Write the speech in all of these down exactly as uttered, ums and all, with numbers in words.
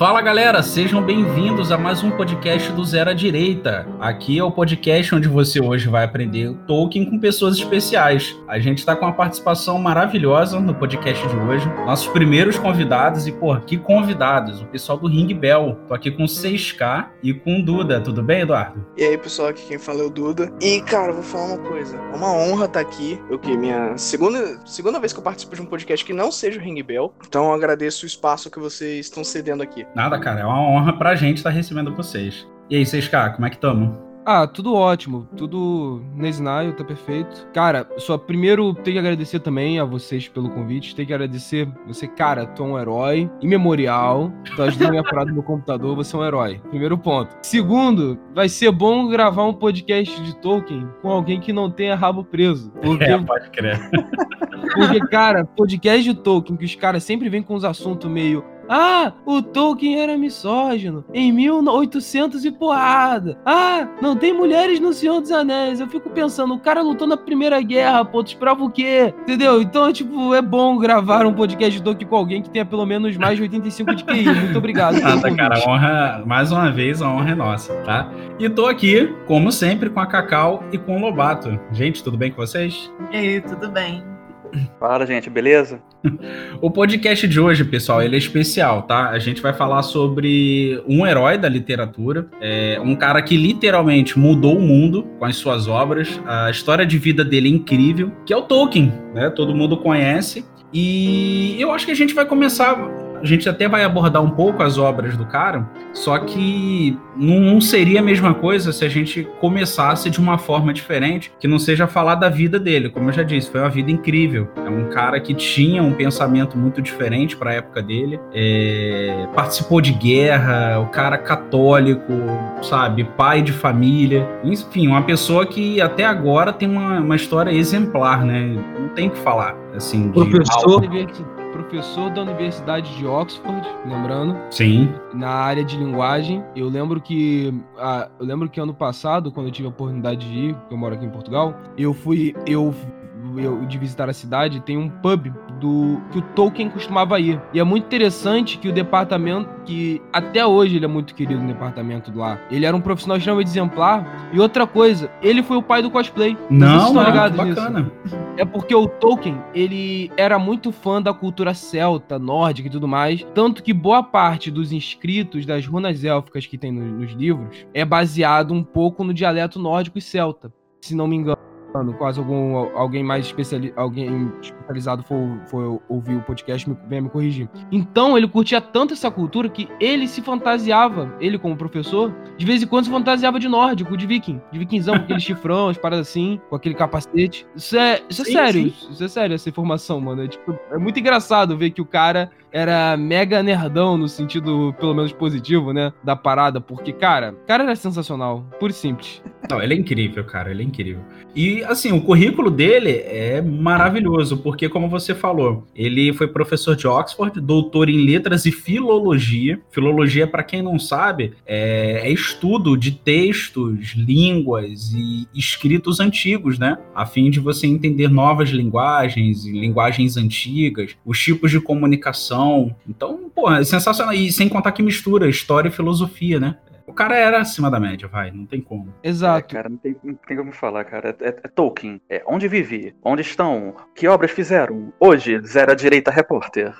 Fala galera, sejam bem-vindos a mais um podcast do Zero à Direita. Aqui é o podcast onde você hoje vai aprender Tolkien com pessoas especiais. A gente está com uma participação maravilhosa no podcast de hoje. Nossos primeiros convidados, e pô, que convidados, o pessoal do Ring Bell. Tô aqui com o seis K e com o Duda. Tudo bem, Eduardo? E aí pessoal, aqui quem fala é o Duda. E cara, eu vou falar uma coisa, é uma honra estar aqui. Eu que minha segunda, segunda vez que eu participo de um podcast que não seja o Ring Bell. Então eu agradeço o espaço que vocês estão cedendo aqui. Nada, cara, é uma honra pra gente estar recebendo vocês. E aí, seis K, como é que tamo? Ah, tudo ótimo, tudo Nesnaio, tá perfeito. Cara, só primeiro tenho que agradecer também a vocês pelo convite, tenho que agradecer você, cara, tu é um herói imemorial, tu ajudou a minha parada no meu computador, você é um herói. Primeiro ponto. Segundo, vai ser bom gravar um podcast de Tolkien com alguém que não tenha rabo preso. Porque, é, pode crer. Porque, cara, podcast de Tolkien, que os caras sempre vêm com uns assuntos meio... Ah, o Tolkien era misógino em mil e oitocentos e porrada. Ah, não tem mulheres no Senhor dos Anéis. Eu fico pensando, o cara lutou na Primeira Guerra, pô, tu esperava o quê? Entendeu? Então, tipo, é bom gravar um podcast de Tolkien com alguém que tenha pelo menos mais de oitenta e cinco de Q I. Muito obrigado. Nada, cara, a honra, mais uma vez, a honra é nossa, tá? E tô aqui, como sempre, com a Cacau e com o Lobato. Gente, tudo bem com vocês? E aí, tudo bem? Fala, gente, beleza? O podcast de hoje, pessoal, ele é especial, tá? A gente vai falar sobre um herói da literatura, é, um cara que literalmente mudou o mundo com as suas obras. A história de vida dele é incrível, que é o Tolkien, né? Todo mundo conhece. E eu acho que a gente vai começar... A gente até vai abordar um pouco as obras do cara, só que não seria a mesma coisa se a gente começasse de uma forma diferente, que não seja falar da vida dele. Como eu já disse, foi uma vida incrível. É um cara que tinha um pensamento muito diferente para a época dele, é... participou de guerra, o cara católico, sabe, pai de família, enfim, uma pessoa que até agora tem uma, uma história exemplar, né? Não tem o que falar, assim, de professor Professor da Universidade de Oxford, lembrando. Sim. Na área de linguagem. Eu lembro que ah, eu lembro que ano passado, quando eu tive a oportunidade de ir, eu moro aqui em Portugal, eu fui eu, eu de visitar a cidade, tem um pub do que o Tolkien costumava ir. E é muito interessante que o departamento, que até hoje ele é muito querido no departamento lá. Ele era um profissional extremamente exemplar. E outra coisa, ele foi o pai do cosplay. Não, não, não que bacana. Nisso. É porque o Tolkien, ele era muito fã da cultura celta, nórdica e tudo mais, tanto que boa parte dos inscritos das runas élficas que tem nos, nos livros é baseado um pouco no dialeto nórdico e celta, se não me engano. Quase algum, alguém mais especiali, alguém especializado for, for ouvir o podcast, me, venha me corrigir. Então, ele curtia tanto essa cultura que ele se fantasiava, ele como professor, de vez em quando se fantasiava de nórdico, de viking, de vikingzão, com aquele chifrão, as paradas assim, com aquele capacete. Isso é, isso é sim, sério, sim. Isso é sério, essa informação, mano. É, tipo, é muito engraçado ver que o cara era mega nerdão, no sentido, pelo menos, positivo, né, da parada, porque, cara, o cara era sensacional, puro e simples. Não, ele é incrível, cara, ele é incrível. E, assim, o currículo dele é maravilhoso, porque, como você falou, ele foi professor de Oxford, doutor em letras e filologia. Filologia, para quem não sabe, é, é estudo de textos, línguas e escritos antigos, né? A fim de você entender novas linguagens e linguagens antigas, os tipos de comunicação. Então, pô, é sensacional. E sem contar que mistura história e filosofia, né? O cara era acima da média, vai, não tem como. Exato. É, cara, não tem, não tem como falar, cara. É, é, é Tolkien. É onde vivi? Onde estão? Que obras fizeram? Hoje, Zero à Direita Repórter.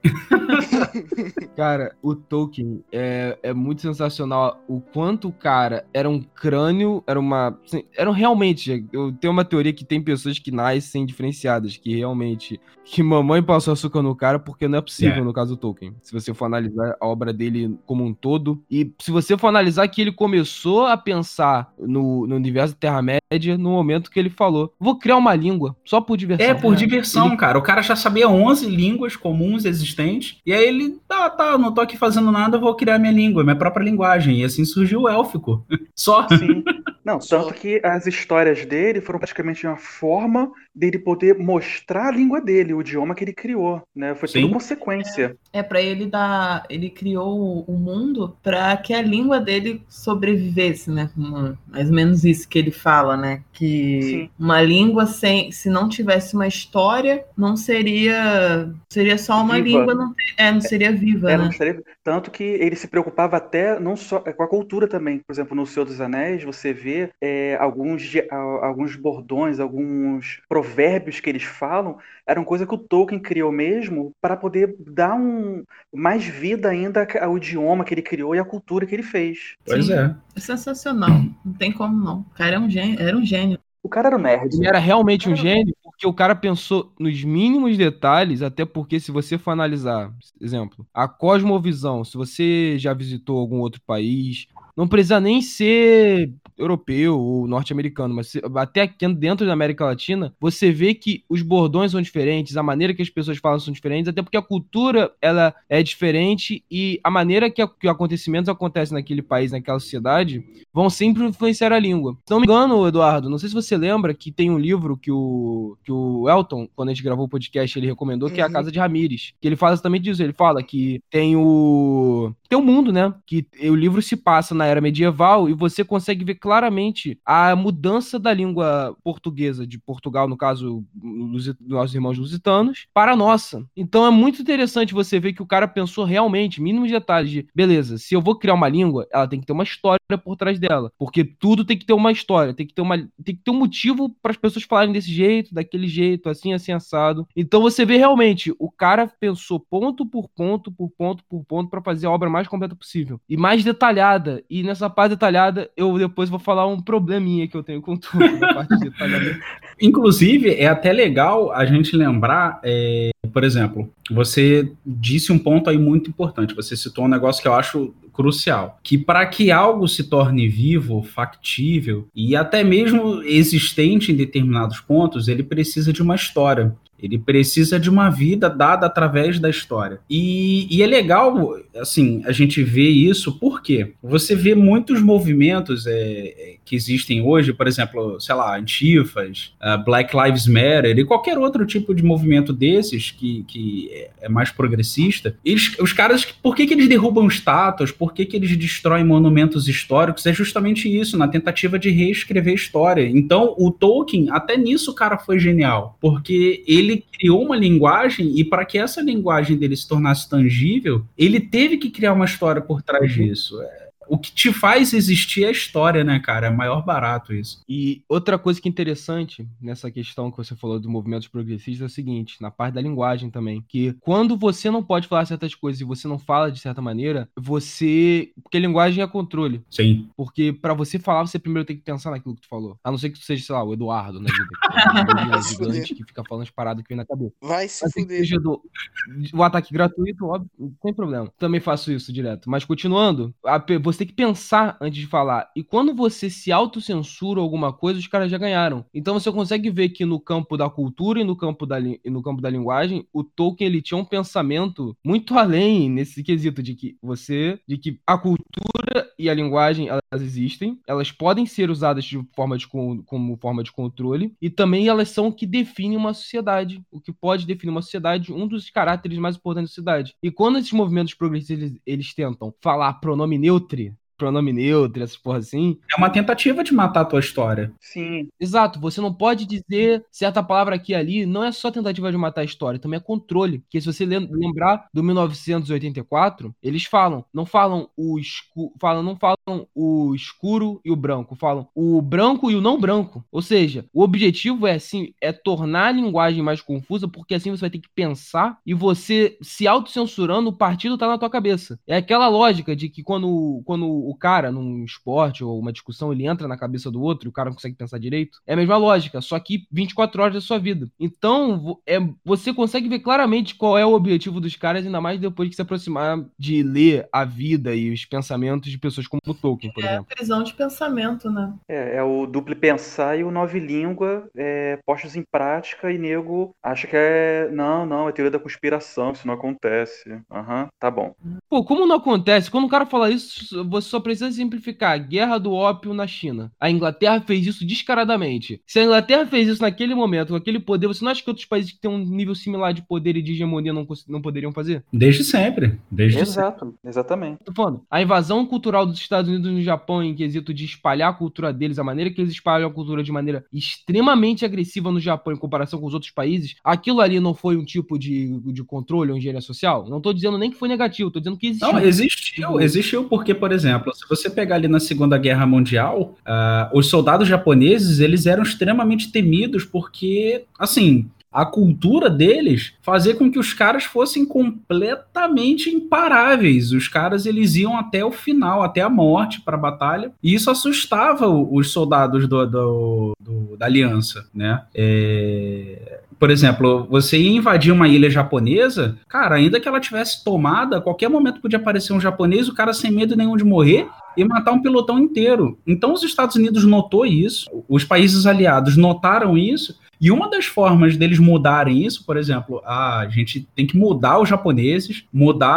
Cara, o Tolkien é, é muito sensacional. O quanto o cara era um crânio, era uma... Assim, eram realmente... Eu tenho uma teoria que tem pessoas que nascem diferenciadas, que realmente... Que mamãe passou açúcar no cara, porque não é possível, yeah. No caso do Tolkien. Se você for analisar a obra dele como um todo. E se você for analisar que ele começou a pensar no, no universo da Terra-média no momento que ele falou, vou criar uma língua, só por diversão. É, por diversão, ele... cara. O cara já sabia onze línguas comuns existentes, e aí ele, tá, tá, não tô aqui fazendo nada, eu vou criar minha língua, minha própria linguagem. E assim surgiu o élfico. Só. Sim. Não, tanto que as histórias dele foram praticamente uma forma dele poder mostrar a língua dele, o idioma que ele criou, né? Foi Sim. tudo consequência. É, pra ele dar... Ele criou o mundo pra que a língua dele sobrevivesse, né? Uma, mais ou menos isso que ele fala, né? Que Sim. uma língua, sem, se não tivesse uma história, não seria... Seria só uma viva. língua, não, é, não seria viva, é, né? Não seria, Tanto que ele se preocupava até não só com a cultura também. Por exemplo, no Senhor dos Anéis, você vê é, alguns, alguns bordões, alguns provérbios que eles falam, eram coisa que o Tolkien criou mesmo para poder dar um, mais vida ainda ao idioma que ele criou e à cultura que ele fez. Pois Sim, é. É sensacional. Não tem como não. O cara é um gênio, era um gênio. O cara era um nerd. Ele era realmente um gênio porque o cara pensou nos mínimos detalhes, até porque se você for analisar, exemplo, a cosmovisão, se você já visitou algum outro país, não precisa nem ser europeu ou norte-americano, mas se- até aqui dentro da América Latina, você vê que os bordões são diferentes, a maneira que as pessoas falam são diferentes, até porque a cultura ela é diferente e a maneira que, a- que os acontecimentos acontecem naquele país, naquela sociedade, vão sempre influenciar a língua. Se não me engano, Eduardo, não sei se você lembra que tem um livro que o, que o Elton, quando a gente gravou o podcast, ele recomendou, que é A Uhum. Casa de Ramírez. Que ele fala exatamente disso. Ele fala que tem o. Tem o mundo, né? Que o livro se passa na era medieval e você consegue ver claramente a mudança da língua portuguesa, de Portugal, no caso, dos nossos irmãos lusitanos, para a nossa. Então é muito interessante você ver que o cara pensou realmente, mínimos detalhes de, beleza, se eu vou criar uma língua, ela tem que ter uma história por trás dela. Porque tudo tem que ter uma história, tem que ter, uma, tem que ter um motivo para as pessoas falarem desse jeito, daquele jeito, assim, assim, assado. Então você vê realmente, o cara pensou ponto por ponto, por ponto por ponto, para fazer a obra mais completa possível. E mais detalhada. E nessa parte detalhada, eu depois vou falar um probleminha que eu tenho com tudo, na parte de detalhamento. Inclusive, é até legal a gente lembrar, é, por exemplo, você disse um ponto aí muito importante, você citou um negócio que eu acho crucial, que para que algo se torne vivo, factível e até mesmo existente em determinados pontos, ele precisa de uma história. Ele precisa de uma vida dada através da história. E, e é legal, assim, a gente ver isso, porque você vê muitos movimentos é, que existem hoje, por exemplo, sei lá, Antifas, uh, Black Lives Matter e qualquer outro tipo de movimento desses que, que é mais progressista. Eles, os caras, por que, que eles derrubam estátuas? Por que, que eles destroem monumentos históricos? É justamente isso, na tentativa de reescrever a história. Então, o Tolkien, até nisso o cara foi genial, porque ele ele criou uma linguagem e para que essa linguagem dele se tornasse tangível, ele teve que criar uma história por trás disso. É, o que te faz existir é a história, né, cara? É maior barato isso. E outra coisa que é interessante nessa questão que você falou dos movimentos progressistas é o seguinte, na parte da linguagem também, que quando você não pode falar certas coisas e você não fala de certa maneira, você... Porque linguagem é controle. Sim. Porque pra você falar, você primeiro tem que pensar naquilo que tu falou. A não ser que tu seja, sei lá, o Eduardo na vida. Que é um gigante que fica falando as paradas que vem na cabeça. Vai se Mas que fuder. seja do... o ataque gratuito, óbvio, sem problema. Também faço isso direto. Mas continuando, a pe- você tem que pensar antes de falar. E quando você se autocensura alguma coisa, os caras já ganharam. Então você consegue ver que no campo da cultura e no campo da, li- e no campo da linguagem, o Tolkien ele tinha um pensamento muito além nesse quesito de que você, de que a cultura e a linguagem elas existem, elas podem ser usadas de forma de, con- como forma de controle e também elas são o que definem uma sociedade, o que pode definir uma sociedade, um dos caracteres mais importantes da sociedade. E quando esses movimentos progressistas eles, eles tentam falar pronome neutro, pronome neutro, essas porra assim. É uma tentativa de matar a tua história. Sim. Exato, você não pode dizer certa palavra aqui e ali, não é só tentativa de matar a história, também é controle. Porque se você lem- lembrar do mil novecentos e oitenta e quatro, eles falam, não falam o escuro, falam, não falam o escuro e o branco, falam o branco e o não branco. Ou seja, o objetivo é assim, é tornar a linguagem mais confusa, porque assim você vai ter que pensar e você se autocensurando, o partido tá na tua cabeça. É aquela lógica de que quando, quando o cara, num esporte ou uma discussão, ele entra na cabeça do outro e o cara não consegue pensar direito. É a mesma lógica, só que vinte e quatro horas da sua vida. Então, vo- é, você consegue ver claramente qual é o objetivo dos caras, ainda mais depois que se aproximar de ler a vida e os pensamentos de pessoas como Tolkien, por É a exemplo. prisão de pensamento, né? É, é o duplo pensar e o nove língua é, postos em prática e nego acha que é. Não, não, é teoria da conspiração, isso não acontece. Aham, tá bom. Pô, como não acontece? Quando o cara fala isso, você só precisa simplificar. Guerra do ópio na China. A Inglaterra fez isso descaradamente. Se a Inglaterra fez isso naquele momento, com aquele poder, você não acha que outros países que têm um nível similar de poder e de hegemonia não, não poderiam fazer? Desde sempre. Desde Exato, sempre. exatamente. Tô falando, a invasão cultural dos Estados Unidos no Japão, em quesito de espalhar a cultura deles, a maneira que eles espalham a cultura de maneira extremamente agressiva no Japão em comparação com os outros países, aquilo ali não foi um tipo de, de controle ou engenharia social? Não tô dizendo nem que foi negativo, tô dizendo que existiu. Não, existiu, existiu porque, por exemplo, se você pegar ali na Segunda Guerra Mundial, uh, os soldados japoneses, eles eram extremamente temidos porque, assim, a cultura deles fazia com que os caras fossem completamente imparáveis. Os caras, eles iam até o final, até a morte para a batalha, e isso assustava os soldados do, do, do, da aliança, né? É... Por exemplo, você ia invadir uma ilha japonesa, cara, ainda que ela tivesse tomada, a qualquer momento podia aparecer um japonês, o cara sem medo nenhum de morrer e matar um pelotão inteiro. Então os Estados Unidos notou isso, os países aliados notaram isso, e uma das formas deles mudarem isso, por exemplo, a gente tem que mudar os japoneses, mudar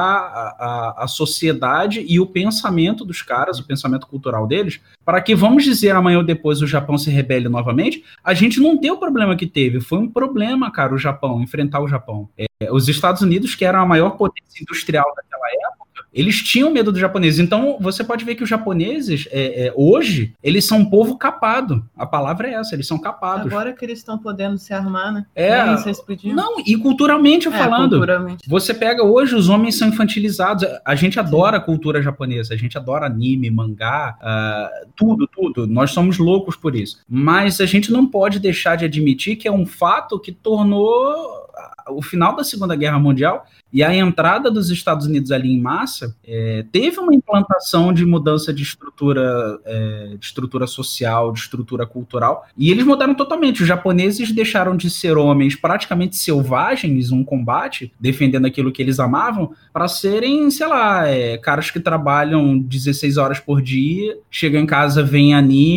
a, a, a sociedade e o pensamento dos caras, o pensamento cultural deles, para que, vamos dizer, amanhã ou depois o Japão se rebele novamente, a gente não tem o problema que teve. Foi um problema, cara, o Japão, enfrentar o Japão. É, os Estados Unidos, que eram a maior potência industrial daquela época, eles tinham medo dos japoneses. Então, você pode ver que os japoneses, é, é, hoje, eles são um povo capado. A palavra é essa, eles são capados. Agora que eles estão podendo se armar, né? É, Nem vocês podiam. Não, e culturalmente É, falando, culturalmente. você pega hoje, os homens são infantilizados. A gente adora a cultura japonesa, a gente adora anime, mangá, uh, tudo, tudo. Nós somos loucos por isso. Mas a gente não pode deixar de admitir que é um fato que tornou o final da Segunda Guerra Mundial e a entrada dos Estados Unidos ali em massa, é, teve uma implantação de mudança de estrutura, é, de estrutura social, de estrutura cultural, e eles mudaram totalmente. Os japoneses deixaram de ser homens praticamente selvagens, um combate, defendendo aquilo que eles amavam, para serem, sei lá, é, caras que trabalham dezesseis horas por dia, chegam em casa, veem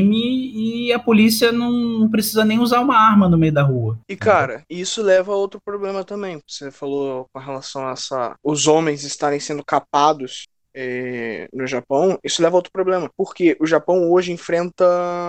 anime, e a polícia não precisa nem usar uma arma no meio da rua. E, cara, isso leva a outro problema também. Você falou com relação a essa, os homens estarem sendo capados é, no Japão. Isso leva a outro problema. Porque o Japão hoje enfrenta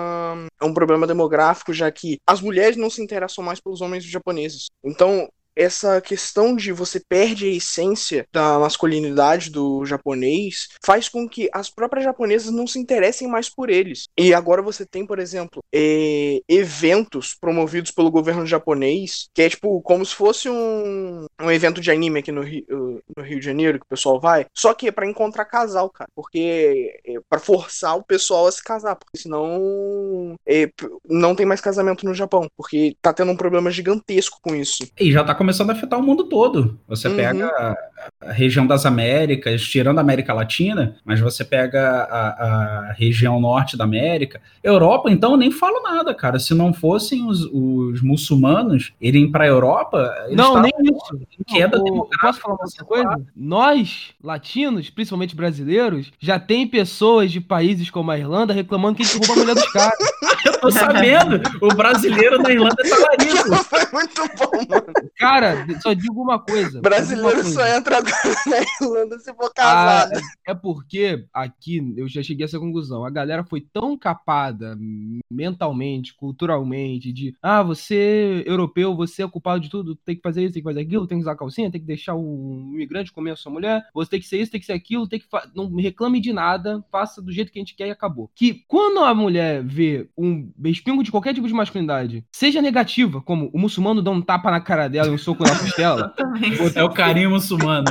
um problema demográfico, já que as mulheres não se interessam mais pelos homens japoneses. Então, essa questão de você perde a essência da masculinidade do japonês faz com que as próprias japonesas não se interessem mais por eles. E agora você tem, por exemplo, é, eventos promovidos pelo governo japonês, que é tipo como se fosse um, um evento de anime aqui no Rio, no Rio de Janeiro, que o pessoal vai, só que é pra encontrar casal, cara, porque é pra forçar o pessoal a se casar, porque senão é, não tem mais casamento no Japão, porque tá tendo um problema gigantesco com isso. E já tá começando a afetar o mundo todo. Você uhum. pega a, a região das Américas, tirando a América Latina, mas você pega a, a região norte da América. Europa, então, eu nem falo nada, cara. Se não fossem os, os muçulmanos irem pra Europa... Eles não, nem isso. Em queda não, demográfica. Posso falar uma coisa? Nós, latinos, principalmente brasileiros, já tem pessoas de países como a Irlanda reclamando que a gente rouba a mulher dos caras. Eu tô sabendo. O brasileiro na Irlanda é talarico. Foi muito bom, mano. Cara, só digo uma coisa. Brasileiro uma coisa. só entra agora na Irlanda se for casado. Ah, é porque aqui eu já cheguei a essa conclusão. A galera foi tão capada mentalmente, culturalmente, de ah, você europeu, você é culpado de tudo, tem que fazer isso, tem que fazer aquilo, tem que usar calcinha, tem que deixar o imigrante comer a sua mulher, você tem que ser isso, tem que ser aquilo, tem que fa... não reclame de nada, faça do jeito que a gente quer e acabou. Que quando a mulher vê um respingo de qualquer tipo de masculinidade, seja negativa, como o muçulmano dá um tapa na cara dela e um soco na costela, é o carinho muçulmano.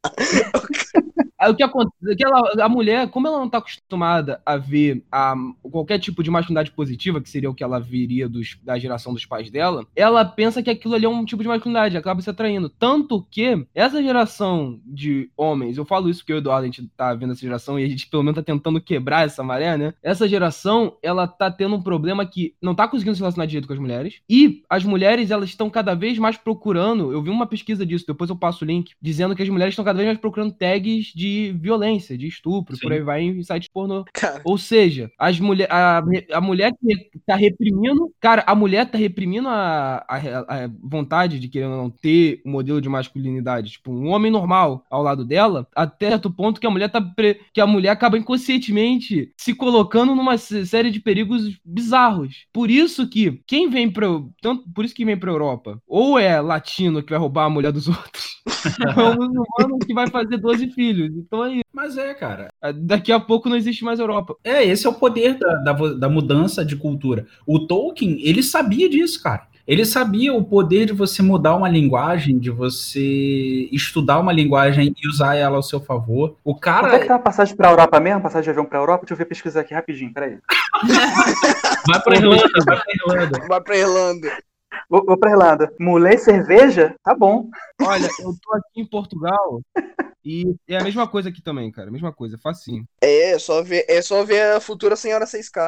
Aí o que acontece é que ela, a mulher, como ela não tá acostumada a ver a, qualquer tipo de masculinidade positiva, que seria o que ela viria dos, da geração dos pais dela, ela pensa que aquilo ali é um tipo de masculinidade, acaba se atraindo. Tanto que essa geração de homens, eu falo isso porque eu e o Eduardo, a gente tá vendo essa geração e a gente pelo menos tá tentando quebrar essa maré, né? Essa geração, ela tá tendo um problema que não tá conseguindo se relacionar direito com as mulheres, e as mulheres, elas estão cada vez mais procurando, eu vi uma pesquisa disso, depois eu passo o link, dizendo que as mulheres estão cada vez mais procurando tags de de violência, de estupro, Sim. por aí vai em sites pornô. Cara, Ou seja, as mulher, a, a mulher que tá reprimindo, cara, a mulher tá reprimindo a, a, a vontade de querer não ter um modelo de masculinidade, tipo, um homem normal ao lado dela, até certo ponto que a mulher tá pre, que a mulher acaba inconscientemente se colocando numa série de perigos bizarros. Por isso que quem vem pra, tanto por isso que vem pra Europa, ou é latino que vai roubar a mulher dos outros, ou é um muçulmano que vai fazer doze filhos. Então é isso. Mas é, cara. Daqui a pouco não existe mais Europa. É, esse é o poder da, da, da mudança de cultura. O Tolkien, ele sabia disso, cara. Ele sabia o poder de você mudar uma linguagem, de você estudar uma linguagem e usar ela ao seu favor. O cara... Quanto é que tá a passagem pra Europa mesmo? Passagem de avião pra Europa? Deixa eu ver pesquisar aqui rapidinho, peraí. Vai pra Irlanda, vai pra Irlanda. vai pra Irlanda. Vou, vou pra Irlanda. Mulher e cerveja? Tá bom. Olha, eu tô aqui em Portugal e é a mesma coisa aqui também, cara. A mesma coisa, facinho. É, é só ver, é só ver a futura senhora seis K.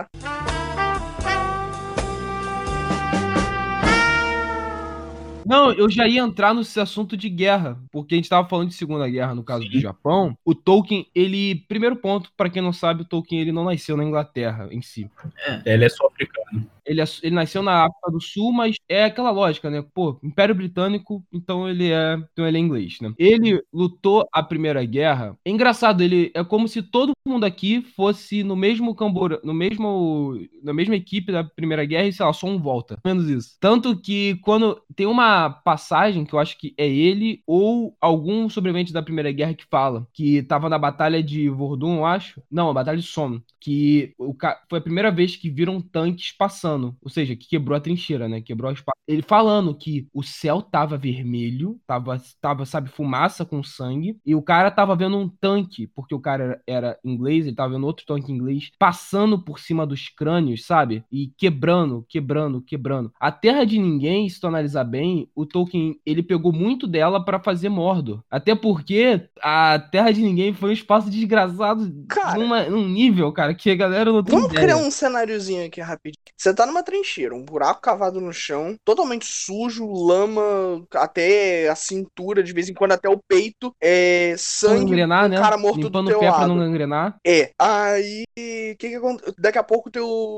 Não, eu já ia entrar nesse assunto de guerra, porque a gente tava falando de Segunda Guerra, no caso do Japão. O Tolkien, ele... Primeiro ponto, pra quem não sabe, o Tolkien, ele não nasceu na Inglaterra em si. Ele é sul-africano. Ele, é, ele nasceu na África do Sul, mas é aquela lógica, né? Pô, Império Britânico, então ele é, então ele é inglês, né? Ele lutou a Primeira Guerra. É engraçado, ele é como se todo mundo aqui fosse no mesmo cambor, no mesmo, na mesma equipe da Primeira Guerra e, sei lá, só um volta. Menos isso. Tanto que quando tem uma passagem que eu acho que é ele ou algum sobrevivente da Primeira Guerra que fala que tava na Batalha de Verdun, eu acho. Não, a Batalha de Somme. Que o, foi a primeira vez que viram tanques passando. Ou seja, que quebrou a trincheira, né? Quebrou a espada. Ele falando que o céu tava vermelho, tava, tava, sabe, fumaça com sangue, e o cara tava vendo um tanque, porque o cara era, era inglês, ele tava vendo outro tanque inglês, passando por cima dos crânios, sabe? E quebrando, quebrando, quebrando. A Terra de Ninguém, se tu analisar bem, o Tolkien, ele pegou muito dela pra fazer Mordor. Até porque a Terra de Ninguém foi um espaço desgraçado Cara, numa, num nível, cara, que a galera não tem vamos ideia. criar um cenáriozinho aqui rapidinho. Você tá numa trincheira, um buraco cavado no chão, totalmente sujo, lama até a cintura, de vez em quando até o peito, é sangue, Engrenar, um né? cara morto Limpando do teu o pé lado. pra não gangrenar. É, aí que que acontece? Daqui a pouco o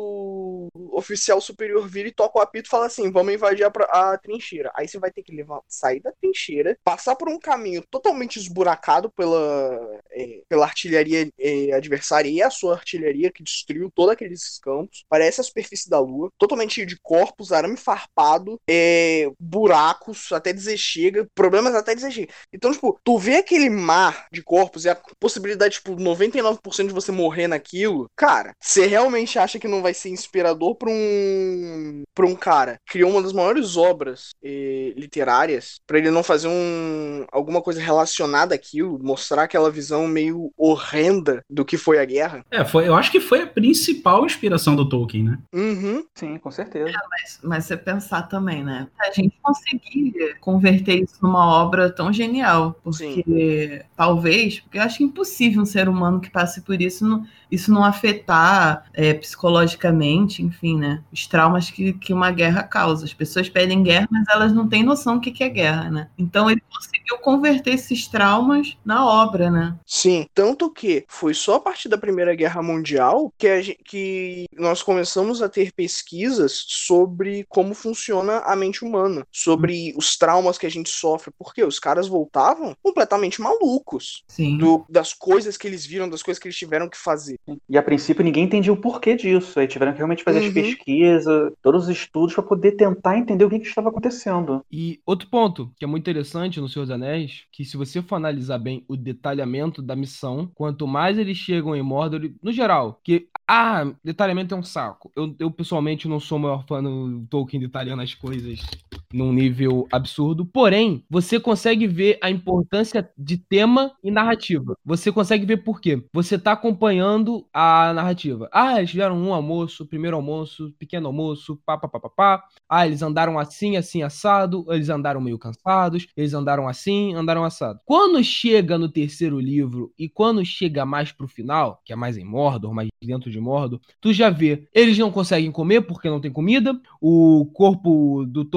teu oficial superior vira e toca o apito e fala assim, vamos invadir a, a trincheira. Aí você vai ter que levar, sair da trincheira, passar por um caminho totalmente esburacado pela, é, pela artilharia é, adversária e a sua artilharia que destruiu todos aqueles campos. Parece a superfície da lua, totalmente cheio de corpos, arame farpado, é, buracos, até dizer chega, problemas até dizer chega. Então, tipo, tu vê aquele mar de corpos e a possibilidade, tipo, noventa e nove por cento de você morrer naquilo, cara, você realmente acha que não vai ser inspirador pra um pra um cara que criou uma das maiores obras eh, literárias, pra ele não fazer um alguma coisa relacionada àquilo, mostrar aquela visão meio horrenda do que foi a guerra? É, foi, eu acho que foi a principal inspiração do Tolkien, né? Uhum. Sim, com certeza. Mas, mas você pensar também, né? A gente conseguir converter isso numa obra tão genial, porque Sim. talvez, porque eu acho impossível um ser humano que passe por isso, não, isso não afetar é, psicologicamente, enfim, né? Os traumas que, que uma guerra causa. As pessoas pedem guerra, mas elas não têm noção do que, que é guerra, né? Então ele conseguiu converter esses traumas na obra, né? Sim, tanto que foi só a partir da Primeira Guerra Mundial que, a gente, que nós começamos a ter pesquisas sobre como funciona a mente humana, sobre os traumas que a gente sofre, porque os caras voltavam completamente malucos do, das coisas que eles viram, das coisas que eles tiveram que fazer. E a princípio ninguém entendia o porquê disso, aí tiveram que realmente fazer uhum. as pesquisas, todos os estudos para poder tentar entender o que, que estava acontecendo. E outro ponto que é muito interessante no Senhor dos Anéis, que se você for analisar bem o detalhamento da missão, quanto mais eles chegam em Mordor, no geral, que ah, detalhamento é um saco. Eu, eu pessoalmente não sou o maior fã do Tolkien detalhando as coisas num nível absurdo, porém, você consegue ver a importância de tema e narrativa. Você consegue ver por quê. Você tá acompanhando a narrativa. Ah, eles fizeram um almoço, primeiro almoço, pequeno almoço, pá, pá, pá, pá, pá. Ah, eles andaram assim, assim, assado, eles andaram meio cansados, eles andaram assim, andaram assado. Quando chega no terceiro livro e quando chega mais pro final, que é mais em Mordor, mais dentro de Mordor, tu já vê, eles não conseguem comer porque não tem comida, o corpo do Tolkien,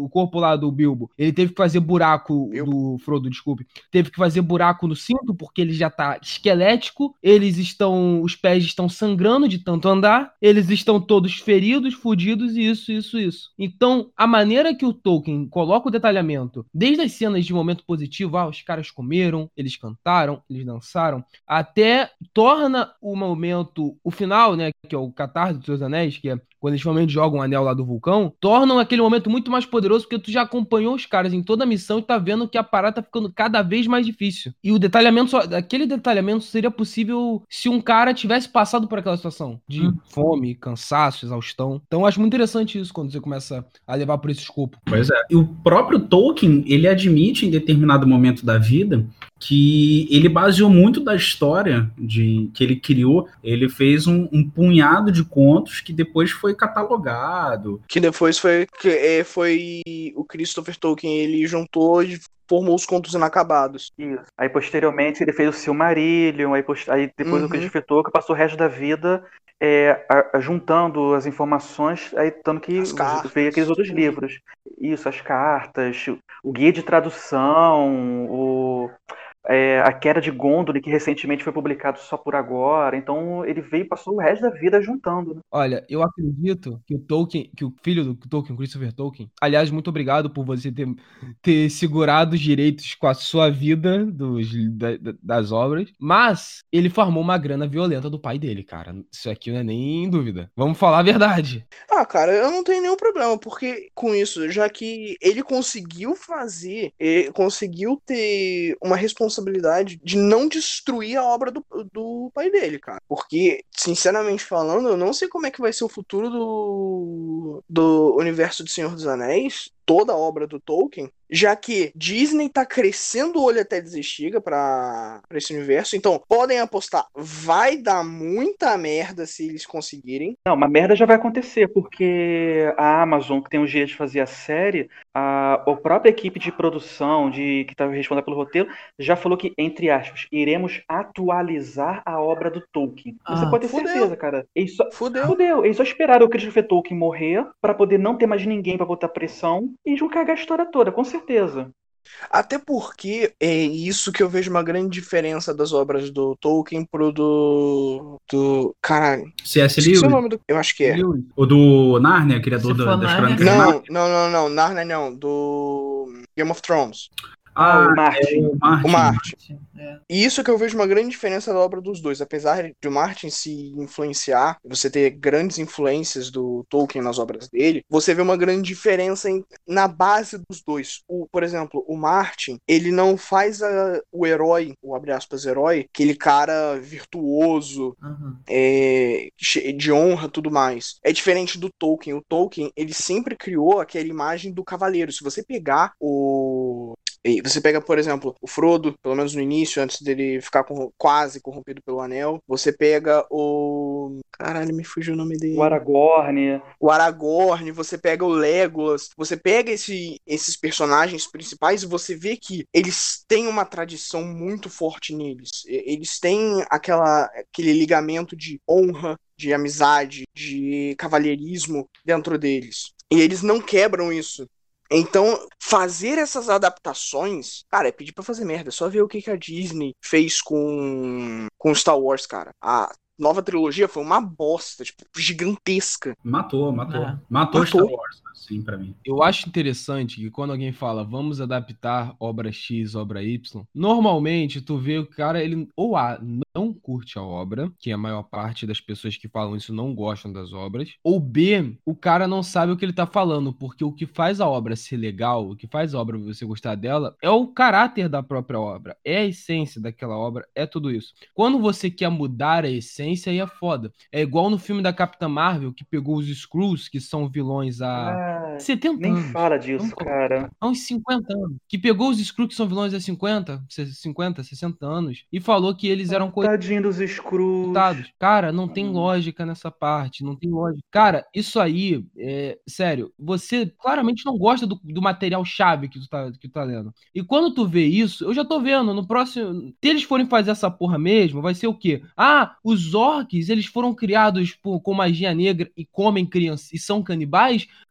o corpo lá do Bilbo, ele teve que fazer buraco, Bilbo. do Frodo, desculpe, teve que fazer buraco no cinto porque ele já tá esquelético, eles estão, os pés estão sangrando de tanto andar, eles estão todos feridos, fudidos e isso, isso, isso. Então, a maneira que o Tolkien coloca o detalhamento, desde as cenas de momento positivo, ah, os caras comeram, eles cantaram, eles dançaram, até torna o momento, o final, né, que é o Catarse dos Seus Anéis, que é quando eles finalmente jogam o anel lá do vulcão, tornam aquele momento muito mais poderoso, porque tu já acompanhou os caras em toda a missão e tá vendo que a parada tá ficando cada vez mais difícil. E o detalhamento, só, aquele detalhamento seria possível se um cara tivesse passado por aquela situação de hum. fome, cansaço, exaustão. Então eu acho muito interessante isso quando você começa a levar por esse escopo. Pois é. E o próprio Tolkien, ele admite em determinado momento da vida que ele baseou muito da história de, que ele criou, ele fez um, um punhado de contos que depois foi catalogado. Que depois foi, que, é, foi o Christopher Tolkien, ele juntou e formou os contos inacabados. Isso. Aí posteriormente ele fez o Silmarillion, aí, post... aí depois uhum. o Christopher Tolkien passou o resto da vida é, a, a, juntando as informações, aí tanto que veio aqueles outros livros. Isso, as cartas, o guia de tradução, o... É, a Queda de Gondolin, que recentemente foi publicado só por agora. Então ele veio e passou o resto da vida juntando, né? Olha, eu acredito que o Tolkien, que o filho do Tolkien, Christopher Tolkien, aliás, muito obrigado por você ter, ter segurado os direitos com a sua vida dos, da, das obras, mas ele farmou uma grana violenta do pai dele, cara. Isso aqui não é nem dúvida. Vamos falar a verdade. Ah, cara, eu não tenho nenhum problema, porque com isso, já que ele conseguiu fazer, ele conseguiu ter uma responsabilidade de não destruir a obra do, do pai dele, cara. Porque, sinceramente falando, eu não sei como é que vai ser o futuro do, do universo do Senhor dos Anéis, toda a obra do Tolkien, já que Disney tá crescendo o olho até desestiga pra, pra esse universo. Então, podem apostar, vai dar muita merda se eles conseguirem. Não, uma merda já vai acontecer, porque a Amazon, que tem o direito de fazer a série, a, a própria equipe de produção, de, que estava respondendo pelo roteiro, já falou que, entre aspas, iremos atualizar a obra do Tolkien. Ah, Você pode ter fudeu. certeza, cara. Eles só, fudeu. Fudeu. Eles só esperaram o Christopher Tolkien morrer pra poder não ter mais ninguém pra botar pressão e vão cagar a história toda, com certeza. Até porque é isso que eu vejo uma grande diferença das obras do Tolkien pro do... do... Caralho. C S. Lewis? O nome do... Eu acho que é. O do Narnia, criador do, das Crônicas. Não, não, não, não. Narnia não. Do Game of Thrones. Ah, o Martin. É o Martin. O Martin. É. E isso que eu vejo uma grande diferença da obra dos dois. Apesar de o Martin se influenciar, você ter grandes influências do Tolkien nas obras dele, você vê uma grande diferença em, na base dos dois. O, por exemplo, o Martin, ele não faz a, o herói, o abre aspas herói, aquele cara virtuoso, uhum. é, de honra, tudo mais. É diferente do Tolkien. O Tolkien, ele sempre criou aquela imagem do cavaleiro. Se você pegar o... Você pega, por exemplo, o Frodo, pelo menos no início, antes dele ficar com, quase corrompido pelo Anel. Você pega o... Caralho, me fugiu o nome dele. O Aragorn. O Aragorn, você pega o Legolas. Você pega esse, esses personagens principais e você vê que eles têm uma tradição muito forte neles. Eles têm aquela, aquele ligamento de honra, de amizade, de cavalheirismo dentro deles. E eles não quebram isso. Então, fazer essas adaptações, cara, é pedir pra fazer merda. É só ver o que, que a Disney fez com, com Star Wars, cara. A nova trilogia foi uma bosta, tipo, gigantesca. Matou, matou. É. Matou, matou Star Wars, assim, pra mim. Eu acho interessante que quando alguém fala, vamos adaptar obra X, obra Y, normalmente tu vê o cara, ele ou A, não curte a obra, que a maior parte das pessoas que falam isso não gostam das obras, ou B, o cara não sabe o que ele tá falando, porque o que faz a obra ser legal, o que faz a obra você gostar dela, é o caráter da própria obra, é a essência daquela obra, é tudo isso. Quando você quer mudar a essência, aí é foda. É igual no filme da Capitã Marvel, que pegou os Skrulls, que são vilões há ah, setenta nem anos. Nem fala disso, não, cara. Há uns cinquenta anos. Que pegou os Skrulls, que são vilões há cinquenta, cinquenta, sessenta anos, e falou que eles eram coitados. Tadinho dos Skrulls. Cara, não tem lógica nessa parte, não tem lógica. Cara, isso aí, é, sério, você claramente não gosta do, do material-chave que tu, tá, que tu tá lendo. E quando tu vê isso, eu já tô vendo, no próximo... Se eles forem fazer essa porra mesmo, vai ser o quê? Ah, os orcs, eles foram criados por, com magia negra e comem crianças, e são canibais? E são canibais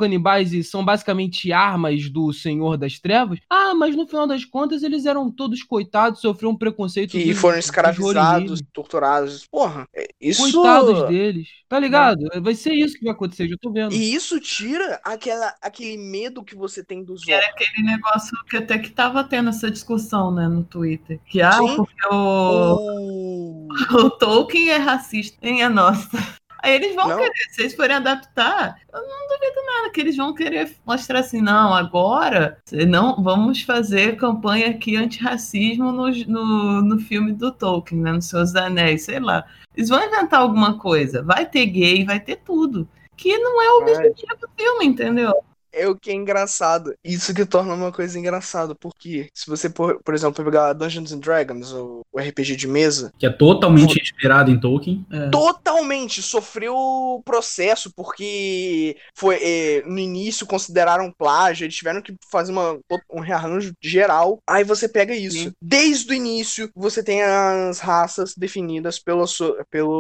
canibais e são basicamente armas do Senhor das Trevas. Ah, mas no final das contas eles eram todos coitados, sofriam um preconceito Que dos, foram dos escravizados, Rohirrim. torturados. Porra, é- isso. Coitados deles. Tá ligado? Vai ser isso que vai acontecer, já tô vendo. E isso tira aquela, aquele medo que você tem dos Que era orcs. aquele negócio que até que tava tendo essa discussão, né, no Twitter. Que, ah, Sim. porque o, O... o Tolkien é racista. Quem é nossa? Aí eles vão Não. querer, se eles forem adaptar, eu não duvido nada que eles vão querer mostrar assim, não, agora não, vamos fazer campanha aqui antirracismo no, no, no filme do Tolkien, né, no Senhor dos Anéis, sei lá. Eles vão inventar alguma coisa, vai ter gay, vai ter tudo, que não é o Vai. objetivo do filme, entendeu? É o que é engraçado. Isso que torna uma coisa engraçada. Porque se você, por, por exemplo, pegar Dungeons and Dragons, o, o R P G de mesa, Que é totalmente inspirado em Tolkien. É. totalmente sofreu processo, porque foi é, no início consideraram plágio, eles tiveram que fazer uma, um rearranjo geral. Aí você pega isso. Sim. Desde o início, você tem as raças definidas pelo, so-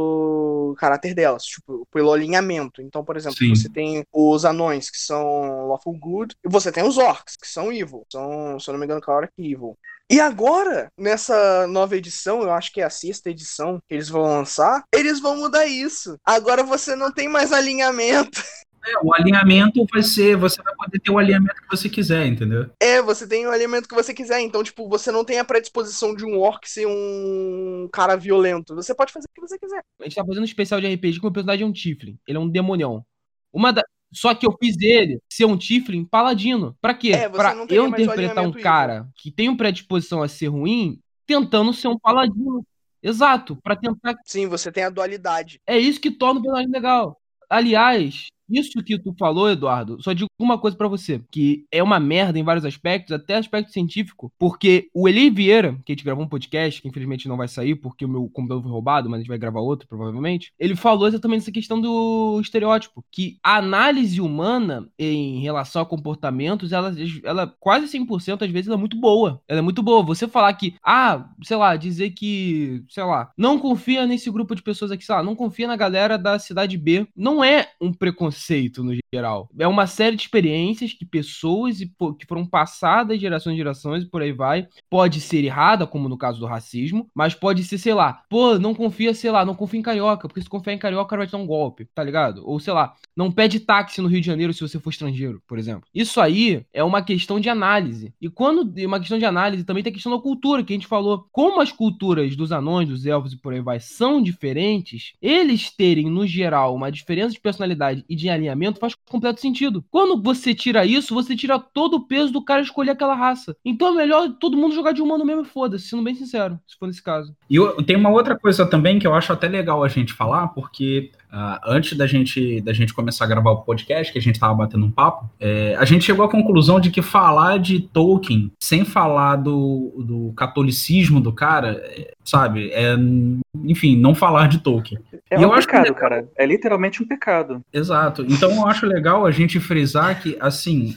pelo caráter delas, tipo, pelo alinhamento. Então, por exemplo, Sim. você tem os anões, que são lawful good, e você tem os orcs, que são evil. São, se eu não me engano, Chaotic evil. E agora, nessa nova edição, eu acho que é a sexta edição que eles vão lançar, eles vão mudar isso. Agora você não tem mais alinhamento. É, o alinhamento vai ser, você vai poder ter o alinhamento que você quiser, entendeu? É, você tem o alinhamento que você quiser. Então, tipo, você não tem a predisposição de um orc ser um cara violento. Você pode fazer o que você quiser. A gente tá fazendo um especial de R P G que o personagem é um Tiflin. Ele é um demonião. Uma da... Só que eu fiz ele ser um Tiflin paladino. Pra quê? É, você pra não teria eu mais o interpretar um alinhamento cara que tem uma predisposição a ser ruim, tentando ser um paladino. Exato, pra tentar. Sim, você tem a dualidade. É isso que torna o personagem legal. Aliás, isso que tu falou, Eduardo, só digo uma coisa pra você, que é uma merda em vários aspectos, até aspecto científico, porque o Eli Vieira, que a gente gravou um podcast, que infelizmente não vai sair porque o meu computador foi roubado, mas a gente vai gravar outro, provavelmente, ele falou exatamente essa questão do estereótipo, que a análise humana em relação a comportamentos, ela, ela quase cem por cento às vezes ela é muito boa. Ela é muito boa. Você falar que, ah, sei lá, dizer que, sei lá, não confia nesse grupo de pessoas aqui, sei lá, não confia na galera da cidade B, não é um preconceito no geral. É uma série de experiências que pessoas e pô, que foram passadas de gerações em gerações e por aí vai. Pode ser errada, como no caso do racismo, mas pode ser, sei lá, pô, não confia, sei lá, não confia em carioca, porque se confiar em carioca, o cara vai te dar um golpe, tá ligado? Ou, sei lá, não pede táxi no Rio de Janeiro se você for estrangeiro, por exemplo. Isso aí é uma questão de análise. E quando é uma questão de análise, também tem a questão da cultura, que a gente falou. Como as culturas dos anões, dos elfos e por aí vai são diferentes, eles terem, no geral, uma diferença de personalidade e de alinhamento faz completo sentido. Quando você tira isso, você tira todo o peso do cara escolher aquela raça. Então é melhor todo mundo jogar de humano mesmo e foda-se, sendo bem sincero, se for nesse caso. E eu, tem uma outra coisa também que eu acho até legal a gente falar, porque uh, antes da gente, da gente começar a gravar o podcast, que a gente tava batendo um papo, é, a gente chegou à conclusão de que falar de Tolkien sem falar do, do catolicismo do cara, é, sabe, é, enfim, não falar de Tolkien. É E um eu acho pecado, legal- cara. É literalmente um pecado. Exato. Então eu acho legal a gente frisar que, assim,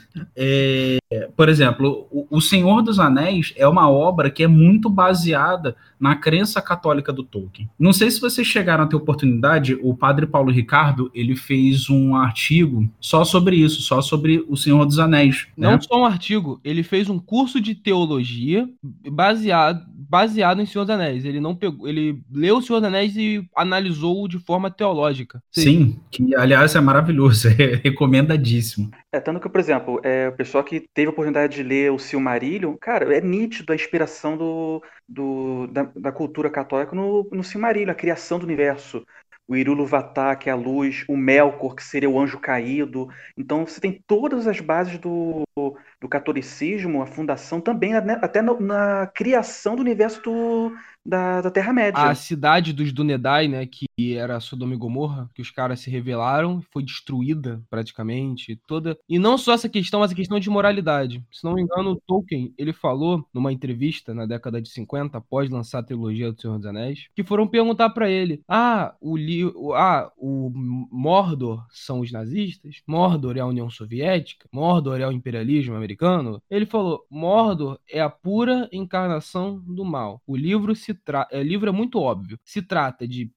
é, por exemplo, o, o Senhor dos Anéis é uma obra que é muito baseada na crença católica do Tolkien. Não sei se vocês chegaram a ter oportunidade, o padre Paulo Ricardo, ele fez um artigo só sobre isso, só sobre o Senhor dos Anéis, né? Não só um artigo, ele fez um curso de teologia baseado, baseado em Senhor dos Anéis. Ele não pegou, ele leu o Senhor dos Anéis e analisou de forma teológica. Sim, que aliás é maravilhoso, é recomendadíssimo. É, tanto que, por exemplo, é, o pessoal que teve a oportunidade de ler o Silmarillion, cara, é nítido a inspiração do, do, da, da cultura católica no, no Silmarillion, a criação do universo. O Ilúvatar, que é a luz, o Melkor, que seria o anjo caído. Então você tem todas as bases do, do catolicismo, a fundação também, né, até na, na criação do universo do, da, da Terra-média. A cidade dos Dúnedain, né, que era Sodoma e Gomorra, que os caras se rebelaram, foi destruída praticamente, toda. E não só essa questão, mas a questão de moralidade. Se não me engano, o Tolkien, ele falou numa entrevista na década de cinquenta, após lançar a trilogia do Senhor dos Anéis, que foram perguntar pra ele: "Ah, o li... ah, o Mordor são os nazistas? Mordor é a União Soviética? Mordor é o imperialismo americano?" Ele falou: "Mordor é a pura encarnação do mal. O livro se tra... o livro é muito óbvio. Se trata de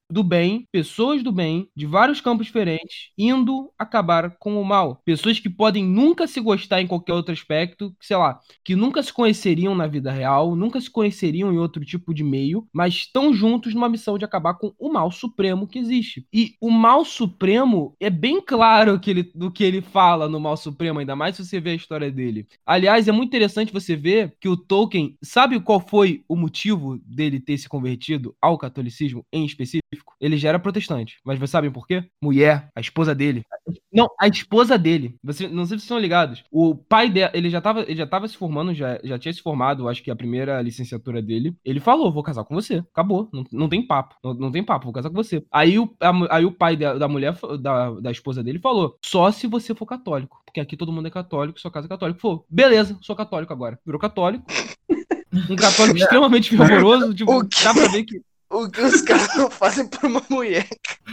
do bem, pessoas do bem, de vários campos diferentes, indo acabar com o mal. Pessoas que podem nunca se gostar em qualquer outro aspecto, sei lá, que nunca se conheceriam na vida real, nunca se conheceriam em outro tipo de meio, mas estão juntos numa missão de acabar com o mal supremo que existe. E o mal supremo é bem claro que ele, do que ele fala no mal supremo, ainda mais se você ver a história dele. Aliás, é muito interessante você ver que o Tolkien, sabe qual foi o motivo dele ter se convertido ao catolicismo em específico? Ele já era protestante, mas vocês sabem por quê? Mulher, a esposa dele. Não, a esposa dele. Você, não sei se vocês estão ligados. O pai dela, ele já tava, ele já tava se formando, já, já tinha se formado, acho que a primeira licenciatura dele. Ele falou, vou casar com você. Acabou. Não, não tem papo. Não, não tem papo, vou casar com você. Aí o, a, aí o pai da, da mulher, da, da esposa dele falou, só se você for católico. Porque aqui todo mundo é católico, sua casa é católica. Falou, beleza, sou católico agora. Virou católico. Um católico extremamente fervoroso. Tipo, dá pra ver que... O que os caras não fazem por uma mulher.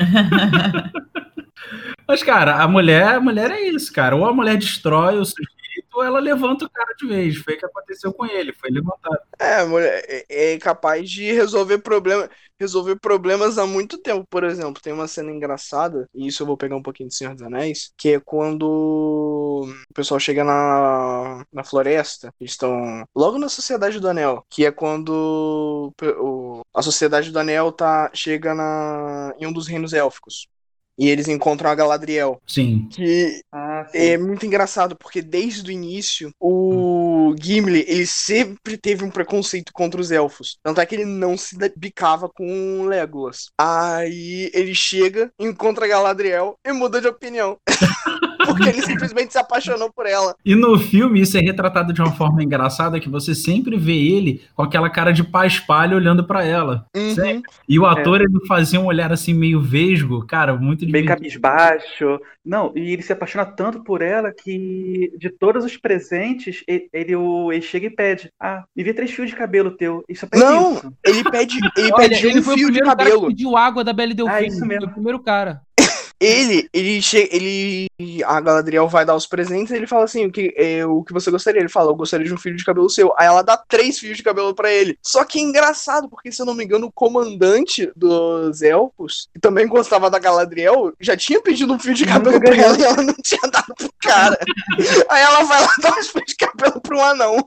Mas, cara, a mulher, a mulher é isso, cara. Ou a mulher destrói o sujeito, ou ela levanta o cara de vez. Foi o que aconteceu com ele, foi levantado. É, a mulher é, é capaz de resolver problema, resolver problemas há muito tempo. Por exemplo, tem uma cena engraçada, e isso eu vou pegar um pouquinho de Senhor dos Anéis, que é quando o pessoal chega na, na floresta, eles estão logo na Sociedade do Anel, que é quando o, a Sociedade do Anel tá, chega na, em um dos reinos élficos. E eles encontram a Galadriel. Sim. Que Ah, sim. é muito engraçado, porque desde o início, o Gimli, ele sempre teve um preconceito contra os elfos. Tanto é que ele não se bicava com o Legolas. Aí ele chega, encontra a Galadriel e muda de opinião. Porque ele simplesmente se apaixonou por ela. E no filme isso é retratado de uma forma engraçada, que você sempre vê ele com aquela cara de pá-espalho olhando pra ela. Uhum. Sempre. E o ator, é. ele fazia um olhar assim meio vesgo, cara, muito Bem divertido. cabisbaixo. Não, e ele se apaixona tanto por ela que de todos os presentes, ele, ele, ele chega e pede: ah, me vê três fios de cabelo teu. Isso é Não, isso. ele pede, ele Olha, pede ele um foi o fio de primeiro cara cabelo. que pediu água da Bela Delfim. Ah, isso mesmo. Foi o primeiro cara. Ele, ele chega, ele, a Galadriel vai dar os presentes e ele fala assim, o que, é, o que você gostaria? Ele fala, eu gostaria de um fio de cabelo seu. Aí ela dá três fios de cabelo pra ele. Só que é engraçado, porque se eu não me engano, o comandante dos elfos, que também gostava da Galadriel, já tinha pedido um fio de cabelo pra ela e ela não tinha dado pro cara. Aí ela vai lá dar uns fios de cabelo pro um anão.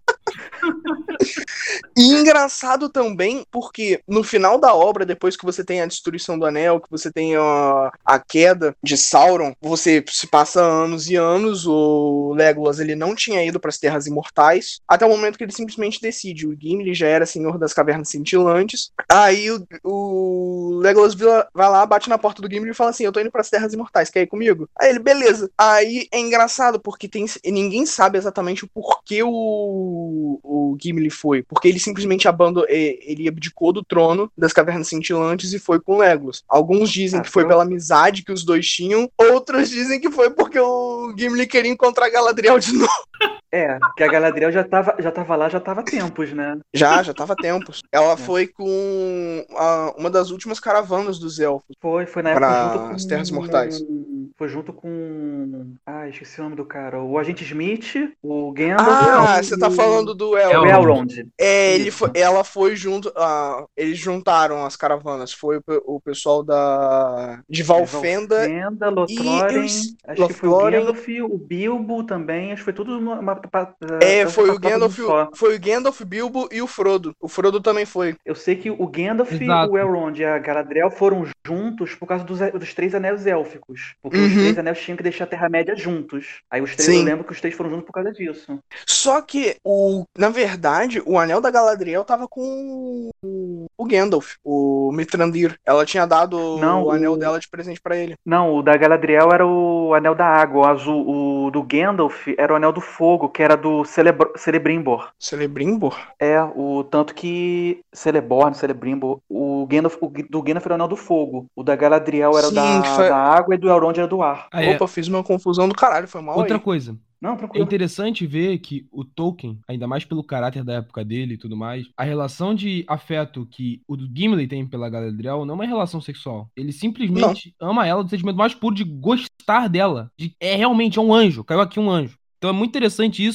E engraçado também, porque no final da obra, depois que você tem a destruição do anel, que você tem a, a queda de Sauron, você se passa anos e anos, o Legolas ele não tinha ido para as Terras Imortais, até o momento que ele simplesmente decide, o Gimli já era Senhor das Cavernas Cintilantes, aí o, o Legolas vai lá, bate na porta do Gimli e fala assim, eu tô indo para as Terras Imortais, quer ir comigo? Aí ele, beleza. Aí é engraçado, porque tem, ninguém sabe exatamente o porquê o, o Gimli foi, porque ele simplesmente abandonou, ele abdicou do trono das Cavernas Cintilantes e foi com o Legolas. Alguns dizem ah, que foi eu... pela amizade que os dois tinham, outros dizem que foi porque o Gimli queria encontrar a Galadriel de novo. É, que a Galadriel já tava, já tava lá, já tava há tempos, né? Já, já tava há tempos. Ela é. foi com a, uma das últimas caravanas dos elfos. Foi, foi na época junto com... as Terras Mortais. Foi junto com... Ah, esqueci o nome do cara. O Agente Smith, o Gandalf... Ah, e... você tá falando do El... o Elrond. É, ele foi, ela foi junto... Ah, eles juntaram as caravanas. Foi o, o pessoal da... de Valfenda... Valfenda, Lothlórien... Acho Lothlórien, que foi o Gandalf, o Bilbo também. Acho que foi tudo uma... uma é, foi o Gandalf, foi o Gandalf, Bilbo e o Frodo. O Frodo também foi. Eu sei que o Gandalf, Exato. o Elrond e a Galadriel foram juntos por causa dos, dos três anéis élficos. Porque uhum. os três anéis tinham que deixar a Terra-média juntos. Aí os três, Sim. eu lembro que os três foram juntos por causa disso. Só que, o, na verdade, o anel da Galadriel tava com o Gandalf, o Mithrandir. Ela tinha dado Não, o anel o... dela de presente pra ele. Não, o da Galadriel era o anel da água, o azul. O do Gandalf era o anel do fogo, que era do Celebr- Celebrimbor. Celebrimbor? É, o tanto que Celeborn, Celebrimbor, o Gandalf, o do Gandalf era o anel do fogo, o da Galadriel era Sim, o da, foi... da água e do Elrond era do ar. Ah, é. Opa, fiz uma confusão do caralho, foi mal Outra aí. coisa. Não, É tranquilo. interessante ver que o Tolkien, ainda mais pelo caráter da época dele e tudo mais, a relação de afeto que o Gimli tem pela Galadriel não é uma relação sexual. Ele simplesmente não. ama ela do sentimento mais puro de gostar dela. De, é realmente é um anjo, caiu aqui um anjo. Então é muito interessante isso.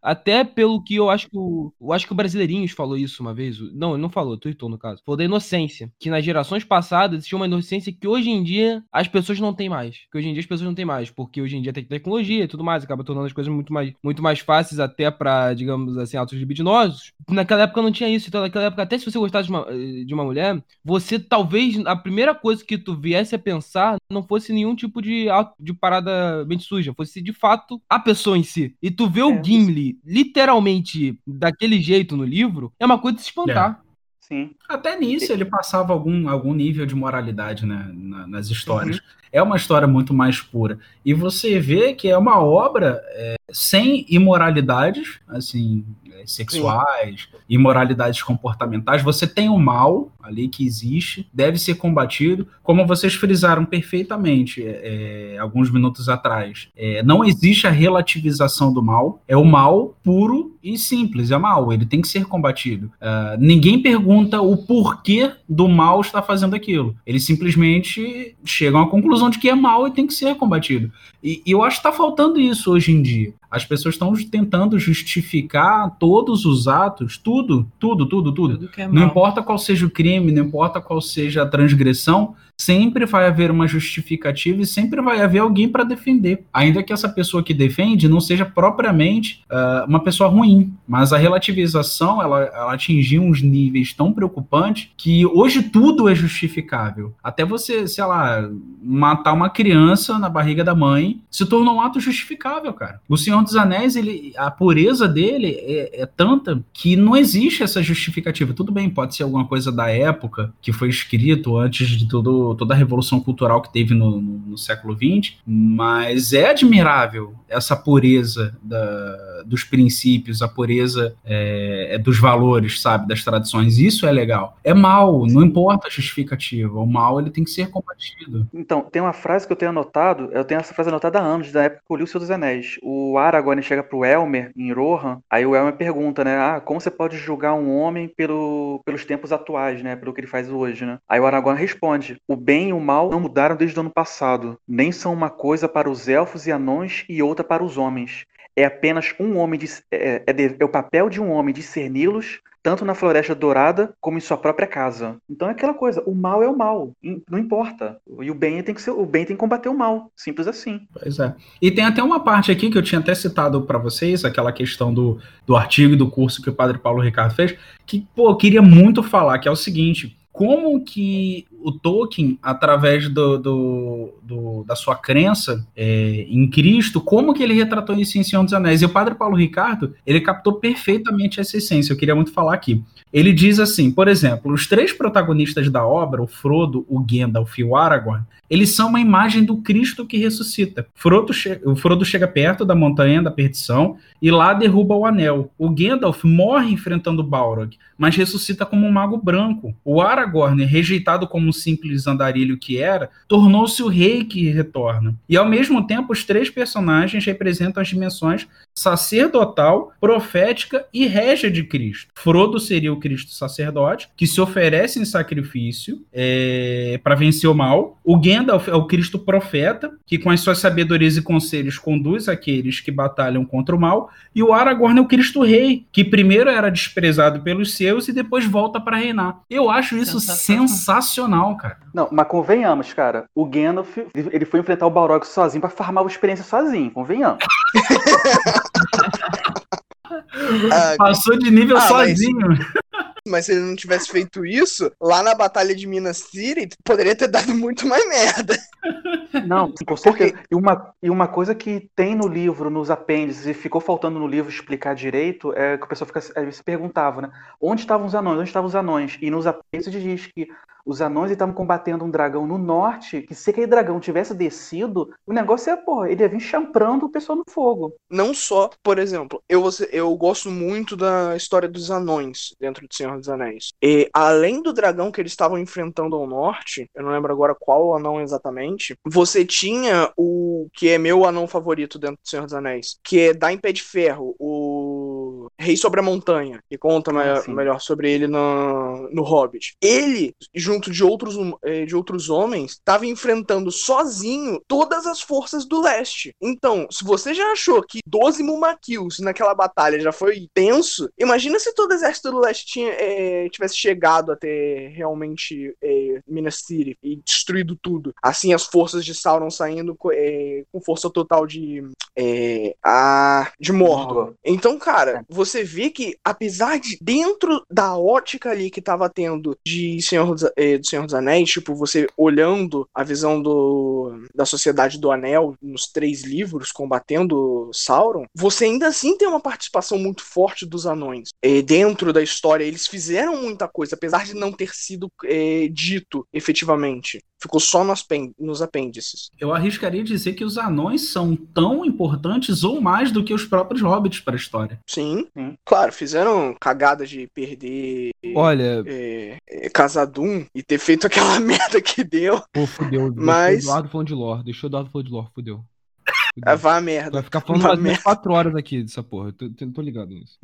Até pelo que eu acho que o, eu acho que o Brasileirinhos falou isso uma vez. Não, ele não falou, tweetou no caso. Falou da inocência. Que nas gerações passadas existia uma inocência que hoje em dia as pessoas não têm mais. Que hoje em dia as pessoas não têm mais. Porque hoje em dia tem tecnologia e tudo mais. Acaba tornando as coisas muito mais, muito mais fáceis até pra, digamos assim, atos libidinosos. Naquela época não tinha isso. Então naquela época, até se você gostasse de uma, de uma mulher, você talvez, a primeira coisa que tu viesse a pensar não fosse nenhum tipo de, de parada bem suja. Fosse de fato a pessoa em si. E tu vê o É, Gimli literalmente daquele jeito no livro, é uma coisa de se espantar. Sim. Até nisso ele passava algum, algum nível de moralidade, né, na- nas histórias. Uhum. É uma história muito mais pura. E você vê que é uma obra é, sem imoralidades, assim, é, sexuais, Sim. imoralidades comportamentais. Você tem o mal ali que existe, deve ser combatido, como vocês frisaram perfeitamente é, alguns minutos atrás. É, não existe a relativização do mal, é o mal puro e simples, é mal, ele tem que ser combatido. Uh, ninguém pergunta o porquê do mal estar fazendo aquilo. Eles simplesmente chegam à conclusão de que é mal e tem que ser combatido. E, e eu acho que está faltando isso hoje em dia. As pessoas estão tentando justificar todos os atos, tudo, tudo, tudo, tudo. tudo é não importa qual seja o crime, não importa qual seja a transgressão, sempre vai haver uma justificativa e sempre vai haver alguém para defender. Ainda que essa pessoa que defende não seja propriamente uh, uma pessoa ruim, mas a relativização, ela, ela atingiu uns níveis tão preocupantes que hoje tudo é justificável. Até você, sei lá, matar uma criança na barriga da mãe se tornou um ato justificável, cara. O Senhor dos Anéis, ele, a pureza dele é, é tanta que não existe essa justificativa. Tudo bem, pode ser alguma coisa da época que foi escrito antes de tudo, toda a revolução cultural que teve no, no, no século vinte, mas é admirável essa pureza da, dos princípios, a pureza é, dos valores, sabe, das tradições. Isso é legal. É mal, não importa a justificativa. O mal, ele tem que ser combatido. Então, tem uma frase que eu tenho anotado, eu tenho essa frase anotada há anos, da época que eu li O Senhor dos Anéis. O Aragorn chega pro Elmer, em Rohan, aí o Elmer pergunta, né, ah, como você pode julgar um homem pelo, pelos tempos atuais, né, pelo que ele faz hoje, né? Aí o Aragorn responde, o bem e o mal não mudaram desde o ano passado, nem são uma coisa para os elfos e anões e outra para os homens. É apenas um homem, de, é, é, de, é o papel de um homem discerni-los, tanto na Floresta Dourada como em sua própria casa. Então é aquela coisa, o mal é o mal, não importa. E o bem tem que ser, o bem tem que combater o mal, simples assim. Pois é. E tem até uma parte aqui que eu tinha até citado para vocês, aquela questão do, do artigo e do curso que o Padre Paulo Ricardo fez, que, pô, eu queria muito falar, que é o seguinte, como que o Tolkien, através do, do, do, da sua crença é, em Cristo, como que ele retratou isso em Senhor dos Anéis? E o Padre Paulo Ricardo, ele captou perfeitamente essa essência, eu queria muito falar aqui. Ele diz assim, por exemplo, os três protagonistas da obra, o Frodo, o Gandalf e o Aragorn, eles são uma imagem do Cristo que ressuscita. Frodo che- o Frodo chega perto da Montanha da Perdição e lá derruba o Anel. O Gandalf morre enfrentando Balrog, mas ressuscita como um mago branco. O Aragorn, rejeitado como um simples andarilho que era, tornou-se o rei que retorna. E ao mesmo tempo, os três personagens representam as dimensões sacerdotal, profética e régia de Cristo. Frodo seria o Cristo sacerdote, que se oferece em sacrifício é, para vencer o mal. O Gandalf é o Cristo profeta, que com as suas sabedorias e conselhos conduz aqueles que batalham contra o mal. E o Aragorn é o Cristo rei, que primeiro era desprezado pelos seus e depois volta para reinar. Eu acho isso sensacional, sensacional, cara. Não, mas convenhamos, cara. O Gandalf, ele foi enfrentar o Balrog sozinho para farmar a experiência sozinho, convenhamos. Ah, Passou de nível ah, sozinho. Mas, mas se ele não tivesse feito isso, lá na Batalha de Minas Tirith, poderia ter dado muito mais merda. Não, com certeza. E uma, e uma coisa que tem no livro, nos apêndices, e ficou faltando no livro explicar direito, é que o pessoal fica, às vezes se perguntava, né? Onde estavam os anões? Onde estavam os anões? E nos apêndices diz que os anões estavam combatendo um dragão no norte, que se aquele dragão tivesse descido, o negócio é, porra, ele ia vir champrando o pessoal no fogo. Não só, por exemplo, eu, eu gosto muito da história dos anões dentro do Senhor dos Anéis. E além do dragão que eles estavam enfrentando ao norte, eu não lembro agora qual anão exatamente, você tinha o que é meu anão favorito dentro do Senhor dos Anéis, que é da Em Pé de Ferro, o Rei sobre a Montanha, que conta Ah, maior- sim. melhor sobre ele no, no Hobbit. Ele, junto de outros, hum- eh, de outros homens, estava enfrentando sozinho todas as forças do leste. Então, se você já achou que doze Mumakils naquela batalha já foi tenso, imagina se todo o exército do leste tinha, eh, tivesse chegado até realmente eh, Minas Tirith e destruído tudo. Assim, as forças de Sauron saindo co- eh, com força total de, eh, a, de Mordor. Mordor. Então, cara, É. você vê que, apesar de, dentro da ótica ali que tava tendo de Senhor dos, eh, do Senhor dos Anéis, tipo, você olhando a visão do, da Sociedade do Anel nos três livros, combatendo Sauron, você ainda assim tem uma participação muito forte dos anões. Eh, dentro da história, eles fizeram muita coisa, apesar de não ter sido eh, dito efetivamente. Ficou só nos, apên- nos apêndices. Eu arriscaria dizer que os anões são tão importantes ou mais do que os próprios hobbits para a história. Sim, Sim. claro, fizeram cagada de perder Olha, é, é, Casadum e ter feito aquela merda que deu. pô, fudeu. Deixou o Mas- Eduardo falando de lore. Deixou o Eduardo falando de lore, fudeu. Ah, Fudeu. vá a Tu merda. vai ficar falando Vá mais ou menos merda. quatro horas aqui dessa porra. Eu tô, tô, tô ligado nisso.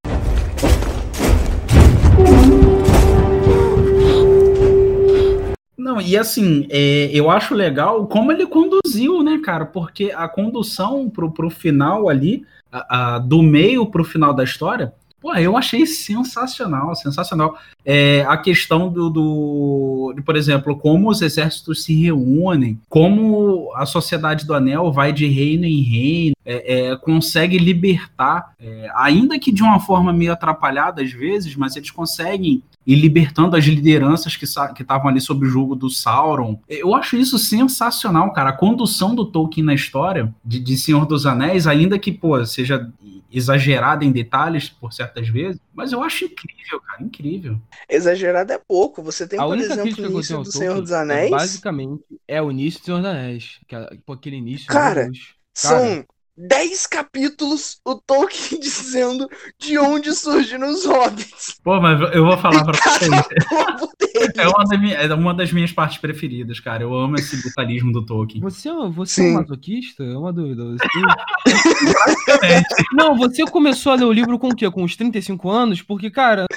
Não, e assim, é, eu acho legal como ele conduziu, né, cara? Porque a condução pro, pro final ali, a, a- do meio pro final da história, pô, eu achei sensacional, sensacional. É, a questão do, do, de, por exemplo, como os exércitos se reúnem, como a Sociedade do Anel vai de reino em reino, é, é, consegue libertar, é, ainda que de uma forma meio atrapalhada às vezes, mas eles conseguem ir libertando as lideranças que sa- que estavam ali sob o jugo do Sauron. Eu acho isso sensacional, cara. A condução do Tolkien na história de, de Senhor dos Anéis, ainda que, pô, seja exagerada em detalhes por certas vezes, mas eu acho incrível, cara, incrível. Exagerado é pouco. Você tem, A por única exemplo, crítica o que eu início tenho ao do Senhor Tolkien dos é Anéis. basicamente é o início do Senhor dos Anéis. Aquela- pô, aquele início, Cara, meu Deus. Cara, São dez capítulos o Tolkien dizendo de onde surgiram os hobbits. Pô, mas eu vou falar pra vocês. Cada povo dele. É uma, da minha- é uma das minhas partes preferidas, cara. Eu amo esse detalhismo do Tolkien. você, é- você é um Sim. masoquista? É uma dúvida. Você... Não, você começou a ler o livro com o quê? Com uns trinta e cinco anos? Porque, cara,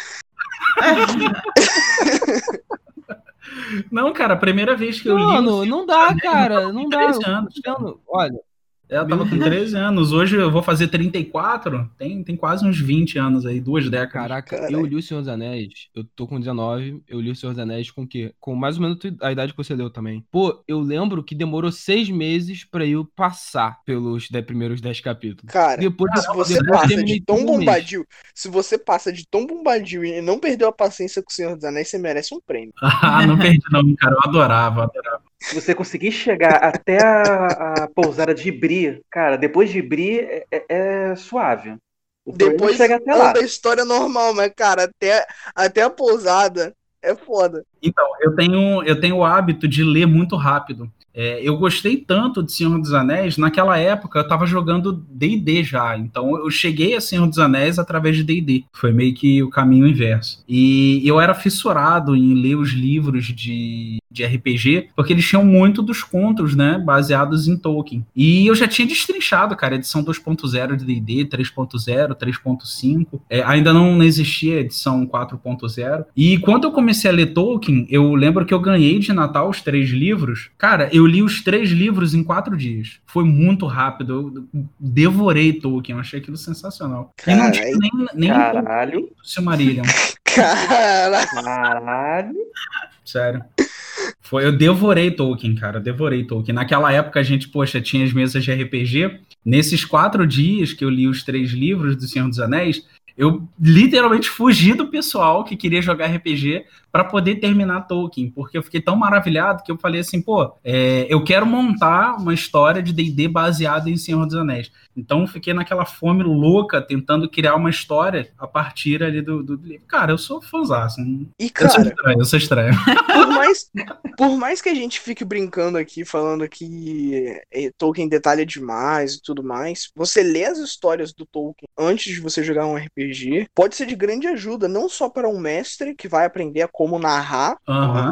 Não, cara, a primeira vez que eu li. o mano, Senhor não dos dá, Anéis, cara. eu tava Não com dá. treze Eu tô anos, cara. vendo. Olha, É, eu tava Meu com Deus. treze anos. Hoje eu vou fazer trinta e quatro. Tem, tem quase uns vinte anos aí, duas décadas. caraca, Caralho. eu li O Senhor dos Anéis, eu tô com dezenove, eu li O Senhor dos Anéis com o quê? Com mais ou menos a idade que você leu também. Pô, eu lembro que demorou seis meses pra eu passar pelos de- primeiros dez capítulos. Cara, Depois, se você depois eu passa terminei de Tom tudo em um mês. Bombadil, se você passa de Tom Bombadil e não perdeu a paciência com o Senhor dos Anéis, você merece um prêmio. Ah, não perdi não, cara. Eu adorava, adorava. Se você conseguir chegar até a, a pousada de Ibri, cara, depois de Ibri é, é- é suave. O problema é Depois chegar até lá. anda a história normal, mas, cara, até, até a pousada é foda. Então, eu tenho, eu tenho o hábito de ler muito rápido. É, eu gostei tanto de Senhor dos Anéis, naquela época eu estava jogando D e D já, então eu cheguei a Senhor dos Anéis através de D e D, foi meio que o caminho inverso. E eu era fissurado em ler os livros de, de R P G, porque eles tinham muito dos contos, né, baseados em Tolkien. E eu já tinha destrinchado, cara, edição dois ponto zero de D e D, três ponto zero, três ponto cinco, é, ainda não existia edição quatro ponto zero. E quando eu comecei a ler Tolkien, eu lembro que eu ganhei de Natal os três livros. Cara, eu li os três livros em quatro dias. Foi muito rápido. Eu devorei Tolkien. Eu achei aquilo sensacional. E não tinha Carai. nem, nem Caralho, do Silmarillion. Cara, caralho. Sério. Foi, eu devorei Tolkien, cara. Eu devorei Tolkien. Naquela época a gente, poxa, tinha as mesas de R P G. Nesses quatro dias que eu li os três livros do Senhor dos Anéis, eu literalmente fugi do pessoal que queria jogar R P G para poder terminar Tolkien, porque eu fiquei tão maravilhado que eu falei assim, pô, é, eu quero montar uma história de D e D baseada em Senhor dos Anéis. Então eu fiquei naquela fome louca tentando criar uma história a partir ali do, do livro. Cara, eu sou fãzaço. e Eu sou cara, estranho, eu sou estranho. por mais, por mais que a gente fique brincando aqui, falando que eh, Tolkien detalha demais e tudo mais, você lê as histórias do Tolkien antes de você jogar um R P G, pode ser de grande ajuda, não só para um mestre que vai aprender a como narrar Aham. a-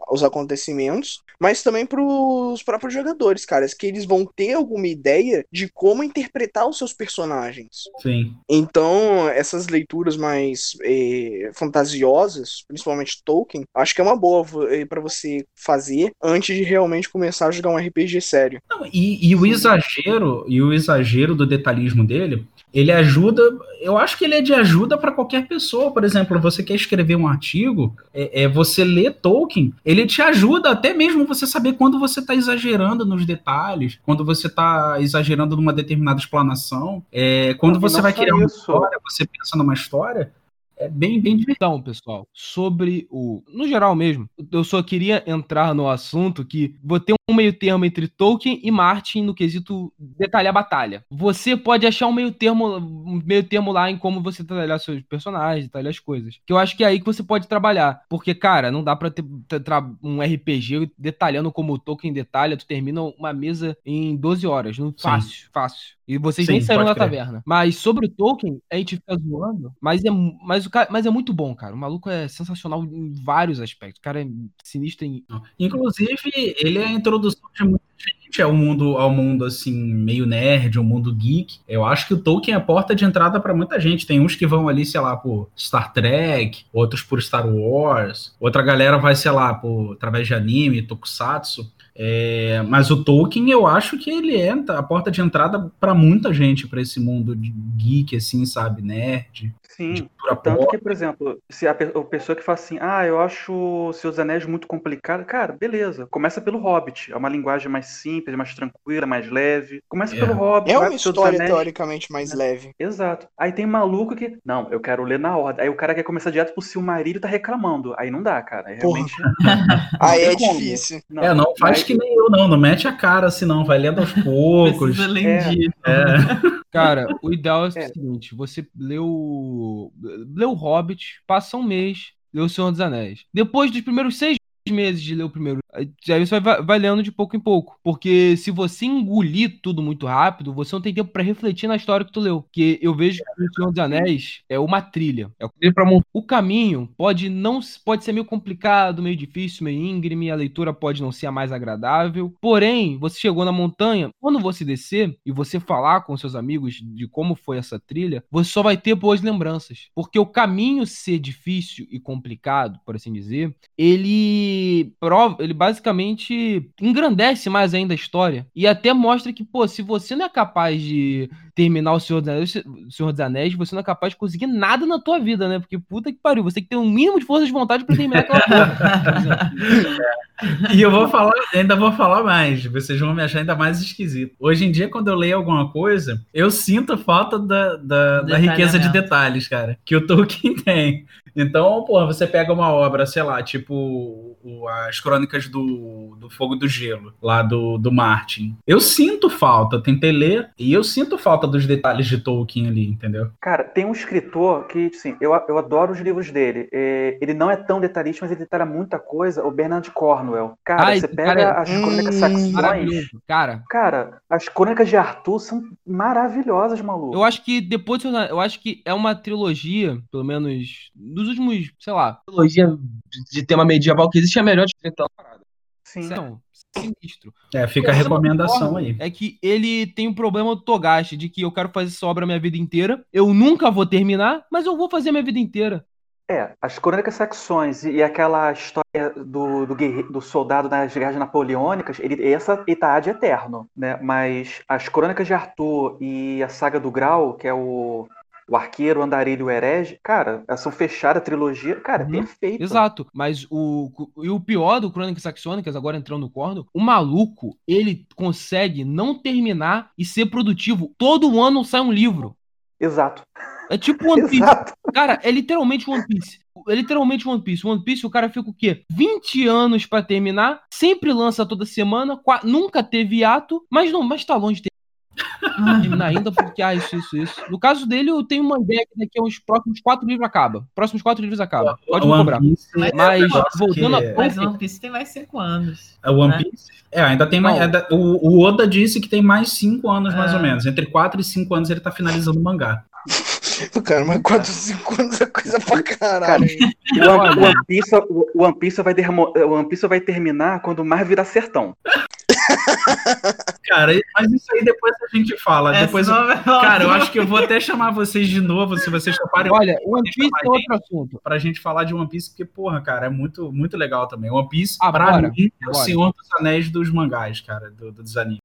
os acontecimentos, mas também pros próprios jogadores, cara, que eles vão ter alguma ideia de como interpretar os seus personagens. Sim. Então, essas leituras mais é, fantasiosas, principalmente Tolkien, acho que é uma boa é, para você fazer antes de realmente começar a jogar um R P G sério. Não, e, e o exagero, e o exagero do detalhismo dele, ele ajuda, eu acho que ele é de ajuda para qualquer pessoa. Por exemplo, você quer escrever um artigo, é, é você lê Tolkien, ele te ajuda até mesmo você saber quando você está exagerando nos detalhes, quando você está exagerando numa determinada explanação, é, quando Não, você não vai só criar uma isso. história, você pensa numa história, é bem, bem divertido. Então, pessoal, sobre o... No geral mesmo, eu só queria entrar no assunto que vou ter um meio termo entre Tolkien e Martin no quesito detalhar a batalha. Você pode achar um meio termo, um meio termo lá em como você detalhar seus personagens, detalhar as coisas. Que eu acho que é aí que você pode trabalhar. Porque, cara, não dá pra ter, ter um R P G detalhando como o Tolkien detalha, tu termina uma mesa em doze horas. Não, fácil, Sim. fácil. E vocês Sim, nem saíram da pode crer. taverna. Mas sobre o Tolkien, a gente fica zoando, mas é, mas, o cara, mas é muito bom, cara. O maluco é sensacional em vários aspectos. O cara é sinistro em... Inclusive, ele é a introdução de muita gente ao mundo, ao mundo assim, meio nerd, ao mundo geek. Eu acho que o Tolkien é a porta de entrada para muita gente. Tem uns que vão ali, sei lá, por Star Trek, outros por Star Wars, outra galera vai, sei lá, por, através de anime, tokusatsu. É, mas o Tolkien, eu acho que ele é a porta de entrada para muita gente, para esse mundo de geek, assim, sabe, nerd. Sim, tanto que, por exemplo, se a, pe- a pessoa que fala assim, ah, eu acho Seus Anéis muito complicado, cara, beleza, começa pelo Hobbit, é uma linguagem mais simples, mais tranquila, mais leve, começa É. pelo Hobbit, É vai uma pro Senhor dos história Anéis. teoricamente mais né? leve. Exato. Aí tem maluco que, não, eu quero ler na ordem, aí o cara quer começar direto pro Silmarillion e tá reclamando, aí não dá, cara, aí Porra. realmente não Aí tem é como. difícil. Não, É, não faz mas- que nem eu, não. Não mete a cara assim, não. Vai lendo aos poucos. Precisa ler É. em dia. É. Cara, o ideal é o É. seguinte, seguinte, você leu, leu o Hobbit, passa um mês, leu o Senhor dos Anéis. Depois dos primeiros seis meses de ler o primeiro, aí você vai, vai lendo de pouco em pouco. Porque se você engolir tudo muito rápido, você não tem tempo pra refletir na história que tu leu. Porque eu vejo que o Senhor dos Anéis é uma trilha. É uma trilha pra montar. O caminho pode, não, pode ser meio complicado, meio difícil, meio íngreme, a leitura pode não ser a mais agradável. Porém, você chegou na montanha, quando você descer e você falar com seus amigos de como foi essa trilha, você só vai ter boas lembranças. Porque o caminho ser difícil e complicado, por assim dizer, ele prova, ele basicamente engrandece mais ainda a história e até mostra que, pô, se você não é capaz de terminar o Senhor dos Anéis, o Senhor dos Anéis, você não é capaz de conseguir nada na tua vida, né? Porque puta que pariu, você tem que ter um mínimo de força de vontade pra terminar aquela porra. E eu vou falar, ainda vou falar mais. Vocês vão me achar ainda mais esquisito. Hoje em dia, quando eu leio alguma coisa, eu sinto falta da, da, da riqueza de detalhes, cara, que o Tolkien tem. Então, pô, você pega uma obra, sei lá, tipo o, as Crônicas do, do Fogo e do Gelo, lá do, do Martin. Eu sinto falta, eu tentei ler, e eu sinto falta dos detalhes de Tolkien ali, entendeu? Cara, tem um escritor que, assim, eu, eu adoro os livros dele. É, ele não é tão detalhista, mas ele detalha muita coisa. O Bernard Cornwell. Cara, Ai, você esse pega cara é- as crônicas Hum, saxões. Maravilhoso, cara. Cara, as crônicas de Arthur são maravilhosas, maluco. Eu acho que depois, do Senhor dos Anéis, eu acho que é uma trilogia, pelo menos dos últimos, sei lá, trilogia de- de tema medieval que existe é a melhor de aquela parada. Sim. Então, sinistro. É, fica a O que eu recomendação concordo aí. É que ele tem um problema do Togashi, de que eu quero fazer essa obra a minha vida inteira, eu nunca vou terminar, mas eu vou fazer a minha vida inteira. É, as crônicas saxões e aquela história do, do, guerre- do soldado nas guerras napoleônicas, ele, essa ele tá ad eterno, né? Mas as crônicas de Arthur e a saga do Grau, que é o, o arqueiro, o andarilho e o herege, cara, elas são fechadas a trilogia, cara, Uhum. é perfeito. Exato, mas o, e o pior do Crônicas Saxônicas, agora entrando no corno, o maluco, ele consegue não terminar e ser produtivo. Todo ano sai um livro. Exato. É tipo One Piece. Exato. Cara, é literalmente One Piece. É literalmente One Piece. One Piece, o cara fica o quê? vinte anos pra terminar, sempre lança toda semana, qua- nunca teve hiato, mas não, mas tá longe de ter. terminar ainda, porque, ah, isso, isso, isso. No caso dele, eu tenho uma ideia que daqui a uns próximos quatro livros acaba. Próximos quatro livros acaba. Pode me cobrar. Piece, Mas, é voltando a que... Mas One Piece tem mais cinco anos. A One né? Piece? É, ainda tem mais. Não. É, o, o Oda disse que tem mais cinco anos, mais É. ou menos. Entre quatro e cinco anos ele tá finalizando o mangá. Cara, mas quatro, cinco anos é coisa pra caralho. hein? O One, o One Piece, o One Piece vai dermo- o One Piece vai terminar quando o mar virar sertão. Cara, mas isso aí depois a gente fala. É, depois eu- senão vai falar- Cara, eu acho que eu vou até chamar vocês de novo, se vocês toparem. Olha, o One Piece chamar é outro assunto. Pra gente falar de One Piece, porque, porra, cara, é muito, muito legal também. One Piece, Ah, pra bora, mim, é o bora. Senhor dos Anéis dos mangás, cara, do, do- dos animes.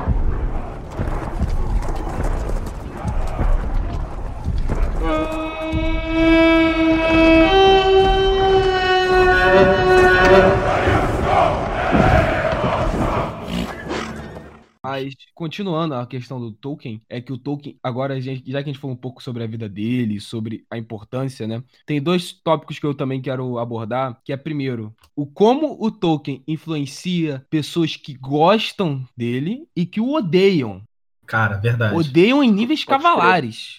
Mas, continuando a questão do Tolkien, é que o Tolkien, agora, a gente- já que a gente falou um pouco sobre a vida dele, sobre a importância, né? Tem dois tópicos que eu também quero abordar, que é, primeiro, o como o Tolkien influencia pessoas que gostam dele e que o odeiam. Cara, verdade. Odeiam em níveis Pode crer. cavalares.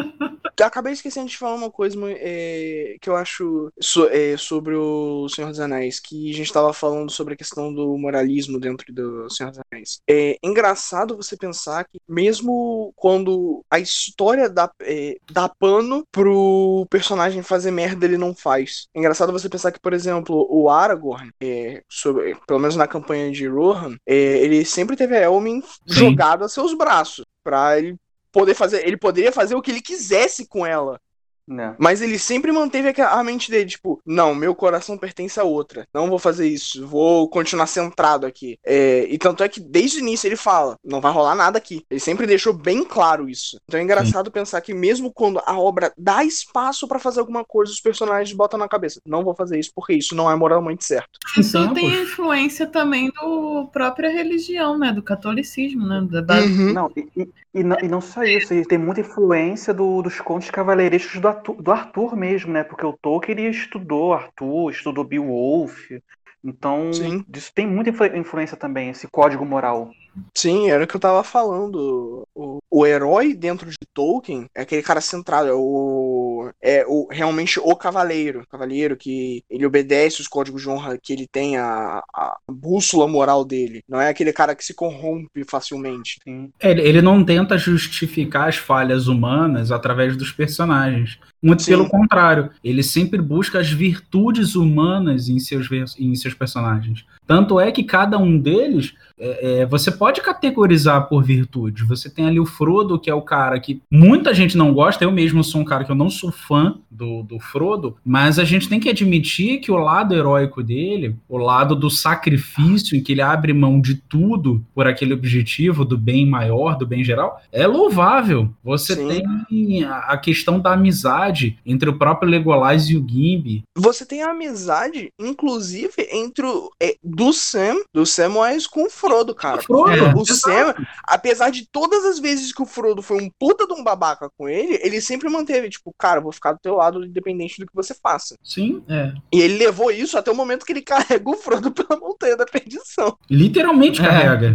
Eu acabei esquecendo de falar uma coisa é, que eu acho so- é, sobre o Senhor dos Anéis, que a gente tava falando sobre a questão do moralismo dentro do Senhor dos Anéis. É engraçado você pensar que mesmo quando a história dá, é, dá pano pro personagem fazer merda, ele não faz. É engraçado você pensar que, por exemplo, o Aragorn, é, sobre- pelo menos na campanha de Rohan, é, ele sempre teve a Elmin Sim. jogada a seus braços, pra ele poder fazer, ele poderia fazer o que ele quisesse com ela. Né? Mas ele sempre manteve aquela- a mente dele, tipo, não, meu coração pertence a outra. Não vou fazer isso, vou continuar centrado aqui. É, e tanto é que desde o início ele fala, não vai rolar nada aqui. Ele sempre deixou bem claro isso. Então é engraçado pensar que mesmo quando a obra dá espaço pra fazer alguma coisa, os personagens botam na cabeça, não vou fazer isso porque isso não é moralmente certo. Isso Exemplos. tem a influência também do própria religião, né? Do catolicismo, né? Da, da- Uhum. Não, e, e- e não, e não só isso, ele tem muita influência do- dos contos cavaleirescos do Arthur, do Arthur mesmo, né? Porque o Tolkien ele estudou Arthur, estudou Beowulf. Então, Sim. isso tem muita influ- influência também, esse código moral. Sim, era o que eu tava falando. O, o herói dentro de Tolkien é aquele cara centrado, é o, é o realmente o cavaleiro. Cavaleiro que ele obedece os códigos de honra, que ele tem a, a bússola moral dele. Não é aquele cara que se corrompe facilmente. Sim. Ele, ele não tenta justificar as falhas humanas através dos personagens. Muito Sim. pelo contrário, ele sempre busca as virtudes humanas em seus, vers- em seus personagens. Tanto é que cada um deles, é, é, você pode categorizar por virtude. Você tem ali o Frodo, que é o cara que muita gente não gosta. Eu mesmo sou um cara que eu não sou fã do, do Frodo, mas a gente tem que admitir que o lado heróico dele, o lado do sacrifício, em que ele abre mão de tudo por aquele objetivo do bem maior, do bem geral, é louvável. Você Sim. tem a a questão da amizade entre o próprio Legolas e o Gimli. Você tem a amizade, inclusive, entre o, é, do Sam, do Samwise com o Frodo, cara. Frodo, Porque o exato. Sam, apesar de todas as vezes que o Frodo foi um puta de um babaca com ele, ele sempre manteve, tipo, cara, eu vou ficar do teu lado independente do que você faça. Sim, É. E ele levou isso até o momento que ele carrega o Frodo pela montanha da perdição. literalmente É. carrega.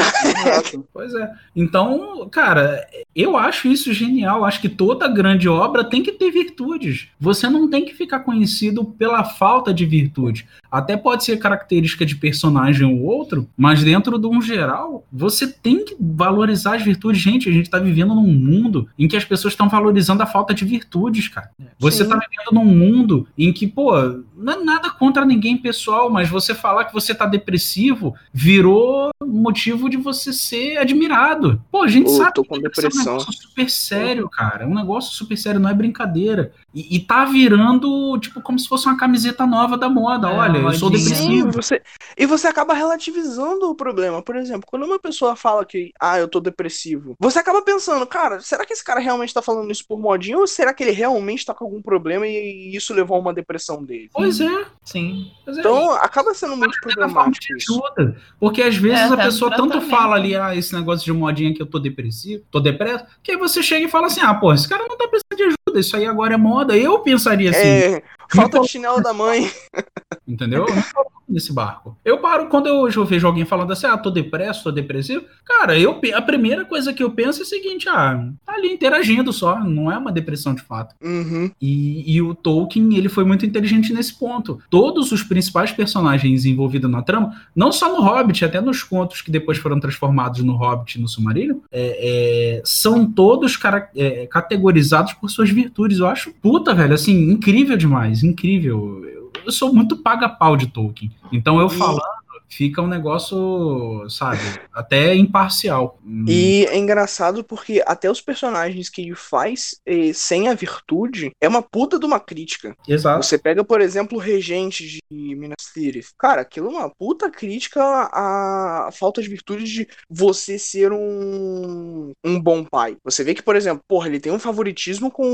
Exato. Pois é. Então, cara, eu acho isso genial. Acho que toda grande obra tem que ter virtudes. Você não tem que ficar conhecido pela falta de virtude. Até pode ser característica de personagem ou outro, mas dentro de um geral, você tem que valorizar as virtudes. Gente, a gente tá vivendo num mundo em que as pessoas estão valorizando a falta de virtudes, cara. Você Sim. tá vivendo num mundo em que, pô, não é nada contra ninguém pessoal, mas você falar que você tá depressivo virou motivo de você ser admirado. Pô, a gente Pô, sabe tô com que depressão. é um negócio super sério, cara. É um negócio super sério, não é brincadeira. E, e tá virando, tipo, como se fosse uma camiseta nova da moda. É, Olha, eu sou modinha. depressivo. Sim, você... E você acaba relativizando o problema. Por exemplo, quando uma pessoa fala que, ah, eu tô depressivo, você acaba pensando, cara, será que esse cara realmente tá falando isso por modinha ou será que ele realmente tá com algum problema e isso levou a uma depressão dele? Pois é. Sim. Pois é. Então acaba sendo muito problemático isso. Ajuda. Porque às vezes É, a tá pessoa no tanto tratamento. fala ali, ah, esse negócio de modinha que eu tô depressivo, tô depresso, que aí você chega e fala assim, ah, pô, esse cara não tá precisando de ajuda, isso aí agora é moda. Eu pensaria assim. É, Falta de chinelo da mãe. Entendeu? Eu não paro nesse barco. Eu paro quando eu, eu vejo alguém falando assim, ah, tô depresso, tô depressivo. Cara, eu, a primeira coisa que eu penso é o seguinte, ah, tá ali interagindo só, não é uma depressão de fato. Uhum. E, e o Tolkien, ele foi muito inteligente nesse ponto. Todos os principais personagens envolvidos na trama, não só no Hobbit, até nos contos que depois foram transformados no Hobbit e no Silmarillion, é, é, são todos cara, é, categorizados por suas virtudes. Eu acho, puta, velho, assim, incrível demais, incrível. Eu, eu sou muito paga-pau de Tolkien. Então eu falando, fica um negócio, sabe, até imparcial. E é engraçado porque até os personagens que ele faz eh, sem a virtude é uma puta de uma crítica. Exato. Você pega, por exemplo, o Regente de Minas Tirith. Cara, aquilo é uma puta crítica à falta de virtude de você ser um, um bom pai. Você vê que, por exemplo, porra, ele tem um favoritismo com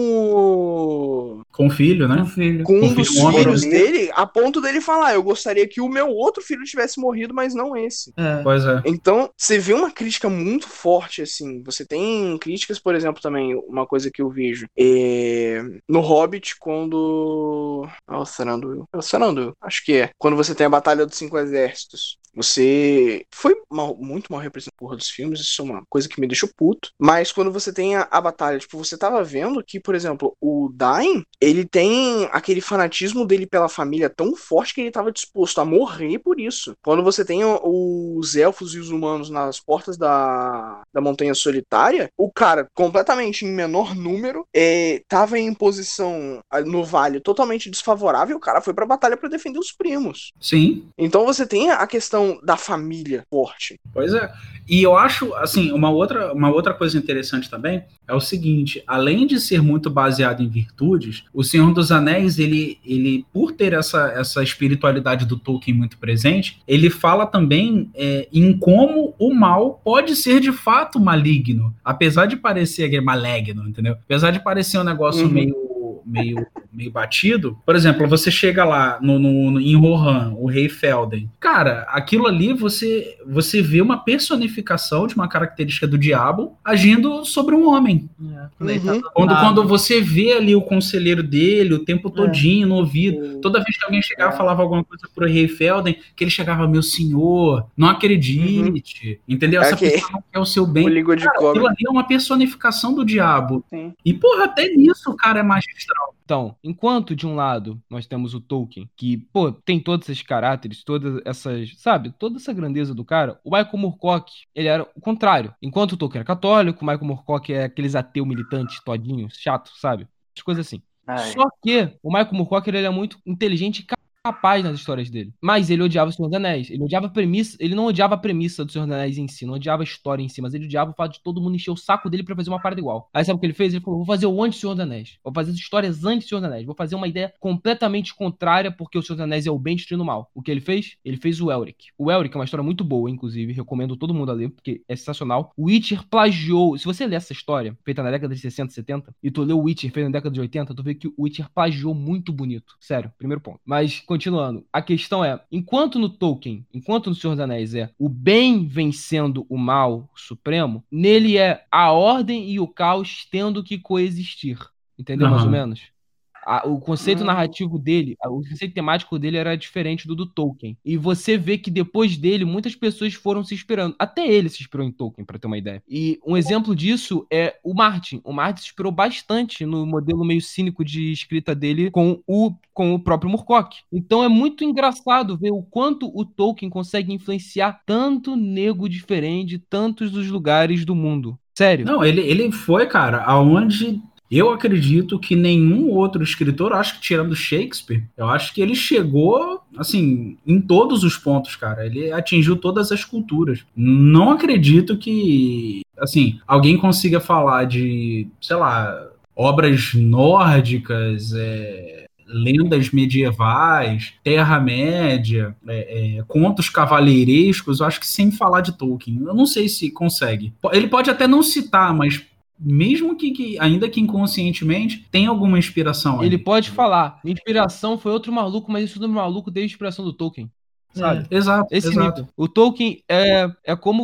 o... Com o filho, né? Um filho. com um Com dos filho filhos homem. dele, a ponto dele falar, eu gostaria que o meu outro filho tivesse morrido, mas não esse. É. Pois é. Então, você vê uma crítica muito forte, assim. Você tem críticas, por exemplo, também, uma coisa que eu vejo. É... No Hobbit, quando... Ah, o Thranduil. É o Thranduil, acho que é. Quando você tem a Batalha dos Cinco Exércitos. Você foi mal, muito mal representado por dos filmes, isso é uma coisa que me deixou puto. Mas quando você tem a, a batalha, tipo, você tava vendo que, por exemplo, o Dain, ele tem aquele fanatismo dele pela família tão forte que ele tava disposto a morrer por isso. Quando você tem o, os elfos e os humanos nas portas da, da Montanha Solitária, o cara, completamente em menor número, é, tava em posição no vale totalmente desfavorável, o cara foi pra batalha pra defender os primos. Sim. Então você tem a questão da família forte. Pois é. E eu acho, assim, uma outra, uma outra coisa interessante também é o seguinte, além de ser muito baseado em virtudes, o Senhor dos Anéis, ele, ele por ter essa, essa espiritualidade do Tolkien muito presente, ele fala também é, em como o mal pode ser de fato maligno, apesar de parecer maligno, entendeu? Apesar de parecer um negócio Uhum. meio meio, meio batido. Por exemplo, você chega lá no, no, no, em Rohan, o Rei Felden. Cara, aquilo ali você, você vê uma personificação de uma característica do diabo agindo sobre um homem. É. Uhum. Quando, Ah, quando você vê ali o conselheiro dele o tempo todinho no ouvido, Sim. toda vez que alguém chegava e É. falava alguma coisa pro Rei Felden, que ele chegava, meu senhor, não acredite, entendeu? Essa Ok. pessoa não quer o seu bem. O língua de Cara, aquilo cobra. ali é uma personificação do diabo. Sim. E, porra, até nisso o cara é magistral. Então, enquanto de um lado nós temos o Tolkien, que, pô, tem todos esses caráteres, todas essas, sabe, toda essa grandeza do cara, o Michael Moorcock, ele era o contrário. Enquanto o Tolkien era católico, o Michael Moorcock é aqueles ateu militantes todinhos, chato, sabe? As coisas assim. Ai. Só que o Michael Moorcock, ele é muito inteligente e capaz nas histórias dele. Mas ele odiava o Senhor dos Anéis. Ele odiava a premissa, ele não odiava a premissa do Senhor dos Anéis em si, não odiava a história em si, mas ele odiava o fato de todo mundo encher o saco dele pra fazer uma parada igual. Aí sabe o que ele fez? Ele falou, vou fazer o anti-Senhor dos Anéis. Vou fazer as histórias anti-Senhor dos Anéis. Vou fazer uma ideia completamente contrária, porque o Senhor dos Anéis é o bem destruindo o mal. O que ele fez? Ele fez o Elric. O Elric é uma história muito boa, inclusive, recomendo todo mundo a ler, porque é sensacional. O Witcher plagiou, se você ler essa história, feita na década de sessenta, setenta, e tu lê o Witcher feito na década de oitenta, tu vê que o Witcher plagiou muito bonito. Sério, primeiro ponto. Mas, continuando, a questão é, enquanto no Tolkien, enquanto no Senhor dos Anéis é o bem vencendo o mal supremo, nele é a ordem e o caos tendo que coexistir. Entendeu, Aham. mais ou menos? A- o conceito Hum. narrativo dele, a- o conceito temático dele era diferente do do Tolkien. E você vê que depois dele, muitas pessoas foram se inspirando. Até ele se inspirou em Tolkien, pra ter uma ideia. E um exemplo disso é o Martin. O Martin se inspirou bastante no modelo meio cínico de escrita dele com o, com o próprio Moorcock. Então é muito engraçado ver o quanto o Tolkien consegue influenciar tanto nego diferente de tantos dos lugares do mundo. Sério. Não, ele, ele foi, cara, aonde eu acredito que nenhum outro escritor, acho que tirando Shakespeare, eu acho que ele chegou, assim, em todos os pontos, cara. Ele atingiu todas as culturas. Não acredito que, assim, alguém consiga falar de, sei lá, obras nórdicas, é, lendas medievais, Terra-média, é, é, contos cavaleirescos, eu acho que sem falar de Tolkien. Eu não sei se consegue. Ele pode até não citar, mas mesmo que, que ainda que inconscientemente, tem alguma inspiração aí. Ele pode falar, minha inspiração foi outro maluco, mas isso do maluco deu inspiração do Tolkien. Sabe? Exato, Esse exato. nível. O Tolkien é, é como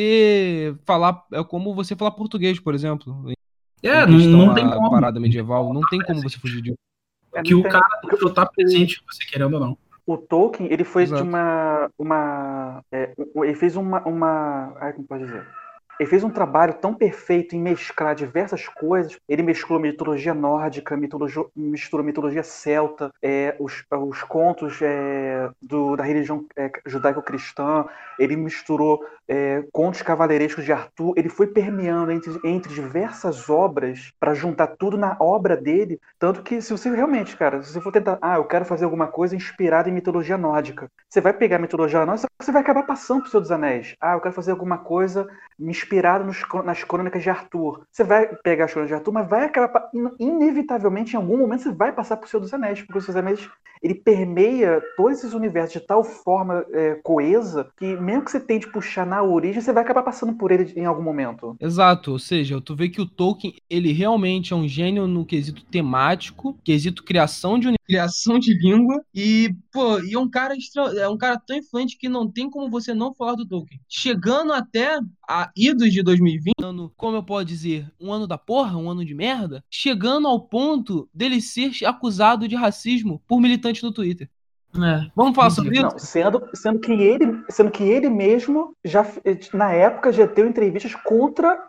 você falar, é como você falar português, por exemplo. É, Em não, questão não tem à como. parada medieval, não tem como você fugir disso. É, que não o tem- cara porque tem que estar presente, você querendo ou não. O Tolkien, ele foi Exato. de uma. uma é, um- ele fez uma. uma ai, como pode dizer? Ele fez um trabalho tão perfeito em mesclar diversas coisas. Ele mesclou mitologia nórdica, mitologia, misturou mitologia celta, é, os, os contos é, do, da religião é, judaico-cristã. Ele misturou é, contos cavaleirescos de Arthur. Ele foi permeando entre, entre diversas obras para juntar tudo na obra dele. Tanto que, se você realmente, cara, se você for tentar, ah, eu quero fazer alguma coisa inspirada em mitologia nórdica, você vai pegar a mitologia nórdica, você vai acabar passando pro Senhor dos Anéis. Ah, eu quero fazer alguma coisa inspirado nos, nas crônicas de Arthur. Você vai pegar as crônicas de Arthur, mas vai acabar, inevitavelmente, em algum momento, você vai passar por Senhor dos Anéis, porque o Senhor dos Anéis, ele permeia todos esses universos de tal forma é, coesa, que mesmo que você tente puxar na origem, você vai acabar passando por ele em algum momento. Exato, ou seja, tu vê que o Tolkien, ele realmente é um gênio no quesito temático, quesito criação de uni- criação de língua, e, pô, e é um cara extra... é um cara tão influente que não tem como você não falar do Tolkien. Chegando até a idos de dois mil e vinte, ano, como eu posso dizer, um ano da porra, um ano de merda, chegando ao ponto dele ser acusado de racismo por militantes no Twitter. É. Vamos falar sobre isso? Não, sendo, sendo, que ele, sendo que ele mesmo, já na época, já deu entrevistas contra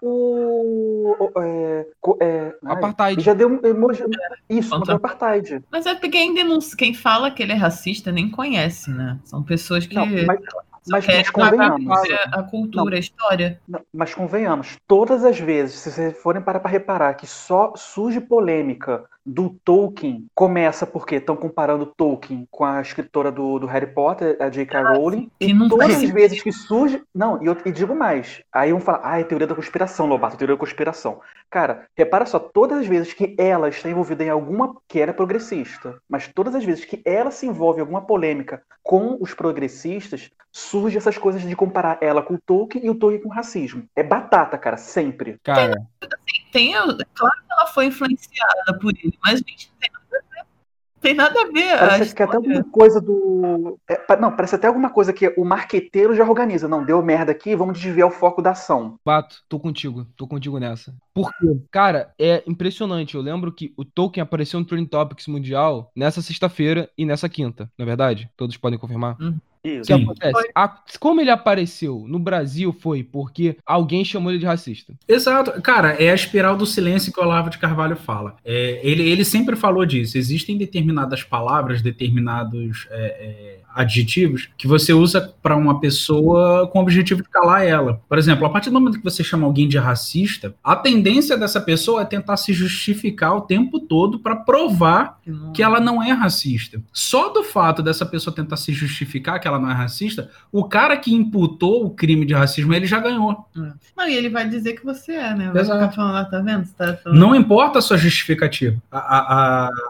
o. o é, co- é, ai, Apartheid. já deu emoji- isso, Contra- contra o Apartheid. Mas é porque quem denuncia, quem fala que ele é racista nem conhece, né? São pessoas que Não, mas, mas, querem mas convenhamos. apagar a cultura, a história. Não, mas convenhamos, todas as vezes, se vocês forem parar para reparar que só surge polêmica do Tolkien, começa porque estão comparando Tolkien com a escritora do, do Harry Potter, a J K. Rowling, que e não todas faz as sentido. vezes que surge... Não, e, eu, e digo mais, aí vão falar, ah, é teoria da conspiração, Lobato, teoria da conspiração. Cara, repara só, todas as vezes que ela está envolvida em alguma... que ela é progressista, mas todas as vezes que ela se envolve em alguma polêmica com os progressistas, surge essas coisas de comparar ela com o Tolkien e o Tolkien com o racismo. É batata, cara, sempre. Cara, Tem, é claro que ela foi influenciada por ele, mas, gente, não tem nada a ver. Tem nada a ver. a Parece que até história. alguma coisa do. é, pa- não, parece até alguma coisa que o marqueteiro já organiza. Não, deu merda aqui, vamos desviar o foco da ação. Bato, tô contigo, tô contigo nessa. Por quê? Cara, é impressionante. Eu lembro que o Tolkien apareceu no Trending Topics Mundial nessa sexta-feira e nessa quinta, não é verdade? Todos podem confirmar. O Isso. que Sim. acontece? A- como ele apareceu no Brasil foi porque alguém chamou ele de racista. Exato. Cara, é a espiral do silêncio que o Olavo de Carvalho fala. É, ele, ele sempre falou disso. Existem determinadas palavras, determinados é, é, adjetivos que você usa para uma pessoa com o objetivo de calar ela. Por exemplo, a partir do momento que você chama alguém de racista, a tendência dessa pessoa é tentar se justificar o tempo todo para provar Que não- que ela não é racista. Só do fato dessa pessoa tentar se justificar que ela não é racista, o cara que imputou o crime de racismo, ele já ganhou. Não, e ele vai dizer que você é, né? Vai Exato. ficar falando lá, tá vendo? Você tá falando... Não importa a sua justificativa. A- a- a-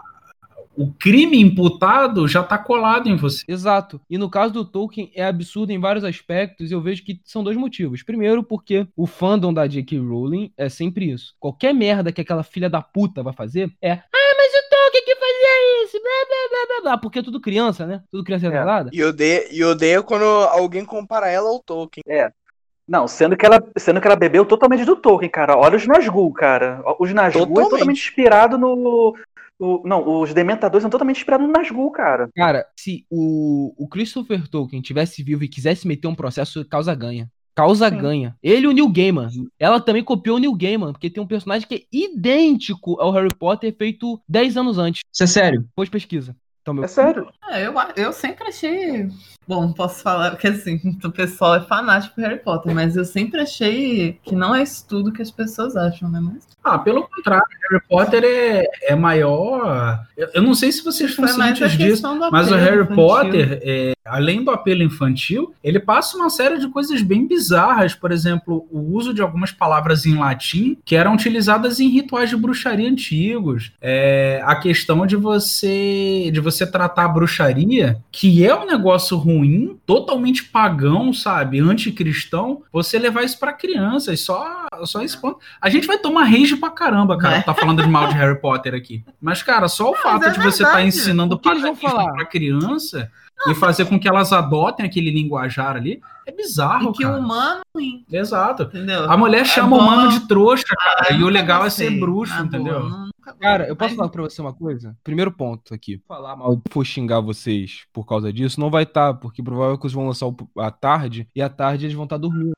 o crime imputado já está colado em você. Exato. E no caso do Tolkien é absurdo em vários aspectos. Eu vejo que são dois motivos. Primeiro, porque o fandom da J K. Rowling é sempre isso. Qualquer merda que aquela filha da puta vai fazer é: ah, mas o Tolkien que fazia isso, blá blá blá blá blá. Porque é tudo criança, né? Tudo criança retardada. E odeia, e odeia quando alguém compara ela ao Tolkien. Não, sendo que, ela, sendo que ela bebeu totalmente do Tolkien, cara. Olha os Nazgûl, cara. Os Nazgûl é Totalmente. totalmente inspirado no. no- não, os Dementadores são totalmente inspirados no Nazgûl, cara. Cara, se o, o Christopher Tolkien tivesse vivo e quisesse meter um processo, causa ganha. Causa Sim. ganha. Ele e o Neil Gaiman. Ela também copiou o Neil Gaiman, porque tem um personagem que é idêntico ao Harry Potter, feito dez anos antes. Isso é sério. Depois pesquisa. Então, meu... É sério. É, eu, eu sempre achei. Bom, posso falar que assim, o pessoal é fanático por Harry Potter, mas eu sempre achei que não é isso tudo que as pessoas acham, né? Mas Ah, pelo contrário, Harry Potter é, é maior. Eu, eu não sei se vocês estão foi mais a cientes disso, questão do mas o apelo Harry infantil. Potter, é, além do apelo infantil, ele passa uma série de coisas bem bizarras. Por exemplo, o uso de algumas palavras em latim que eram utilizadas em rituais de bruxaria antigos. É, a questão de você, de você tratar a bruxaria, que é um negócio ruim, totalmente pagão, sabe? Anticristão, você levar isso pra crianças, só, só esse ponto. A gente vai tomar rage pra caramba, cara, É. tá falando de mal de Harry Potter aqui. Mas, cara, só o fato é de você estar tá verdade. ensinando O que eles vão paganismo falar? pra criança e fazer com que elas adotem aquele linguajar ali, é bizarro, E que cara. o humano é ruim, Exato. entendeu? A mulher chama É o bom- humano de trouxa, cara, Ah, e o nunca legal é gostei, ser bruxo, na boa, entendeu? não- Nunca agora. Cara, eu posso Mas- falar pra você uma coisa? Primeiro ponto aqui. Falar mal, for xingar vocês por causa disso, não vai estar, porque provavelmente eles vão lançar o- à tarde, e à tarde eles vão estar dormindo.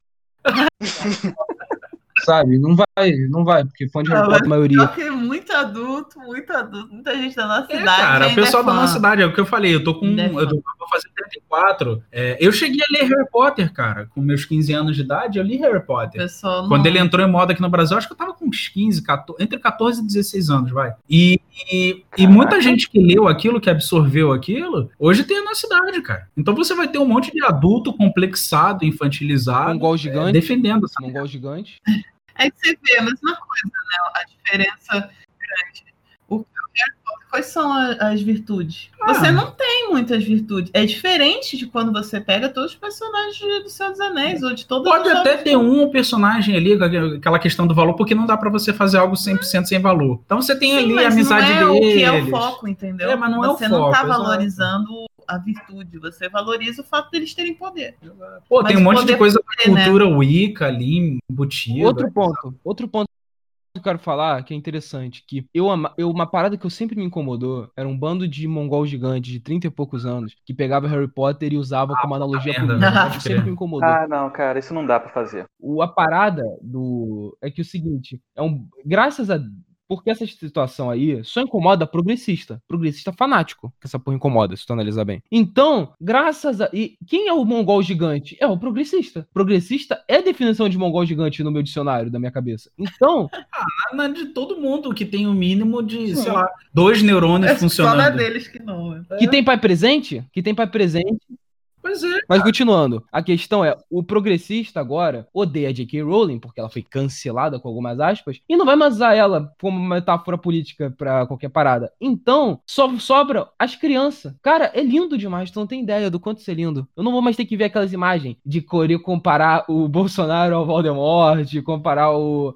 Sabe? Não vai, não vai, porque fã de Harry Não, Potter, a maioria. Só que muito adulto, muito adulto, muita gente da nossa É, idade. cara, o ainda pessoal é da fã. nossa idade, é o que eu falei, eu tô com. Ainda é Eu tô, eu vou fazer trinta e quatro. É, eu cheguei a ler Harry Potter, cara. Com meus quinze anos de idade, eu li Harry O Potter. pessoal Quando não- ele entrou em moda aqui no Brasil, acho que eu tava com uns quinze, quatorze, entre quatorze e dezesseis anos, vai. E, e, e muita gente que leu aquilo, que absorveu aquilo, hoje tem a nossa idade, cara. Então você vai ter um monte de adulto complexado, infantilizado, Mongol é, gigante. defendendo essa Mongol gigante. É que você vê a mesma coisa, né? A diferença grande. O que o Harry Potter, quais são a- as virtudes? Ah. Você não tem muitas virtudes. É diferente de quando você pega todos os personagens de- do Senhor dos Anéis ou de todas Pode as até obras ter um personagem ali, com aquela questão do valor, porque não dá pra você fazer algo cem por cento sem valor. Então você tem Sim, ali a mas amizade não é deles. o que é o foco, entendeu? É, mas não é o você não foco, tá exato. valorizando a virtude, você valoriza o fato deles terem poder. Pô, Mas tem um monte de poder coisa da ter, né? cultura Wicca ali, embutida. Outro ponto, outro ponto que eu quero falar que é interessante, que eu, ama- eu uma parada que eu sempre me incomodou era um bando de mongol gigante de trinta e poucos anos que pegava Harry Potter e usava como analogia merda, política. pode Isso sempre crer. me incomodou. Ah, não, cara, isso não dá pra fazer. O, a parada do. É que o seguinte, é um. Graças a. Porque essa situação aí só incomoda progressista. Progressista fanático. Que essa porra incomoda, se tu analisar bem. Então, graças a. E quem é o mongol gigante? É o progressista. Progressista é definição de mongol gigante no meu dicionário, da minha cabeça. Então, Na de todo mundo que tem o mínimo de, Sim. sei lá, dois neurônios É só na funcionando. deles que não. né? que tem pai presente? Que tem pai presente. Pois é. Mas continuando, a questão é, o progressista agora odeia a J K. Rowling, porque ela foi cancelada com algumas aspas, e não vai mais usar ela como metáfora política pra qualquer parada. Então, só sobra as crianças. Cara, é lindo demais, tu não tem ideia do quanto isso é lindo. Eu não vou mais ter que ver aquelas imagens de querer comparar o Bolsonaro ao Voldemort, de comparar o,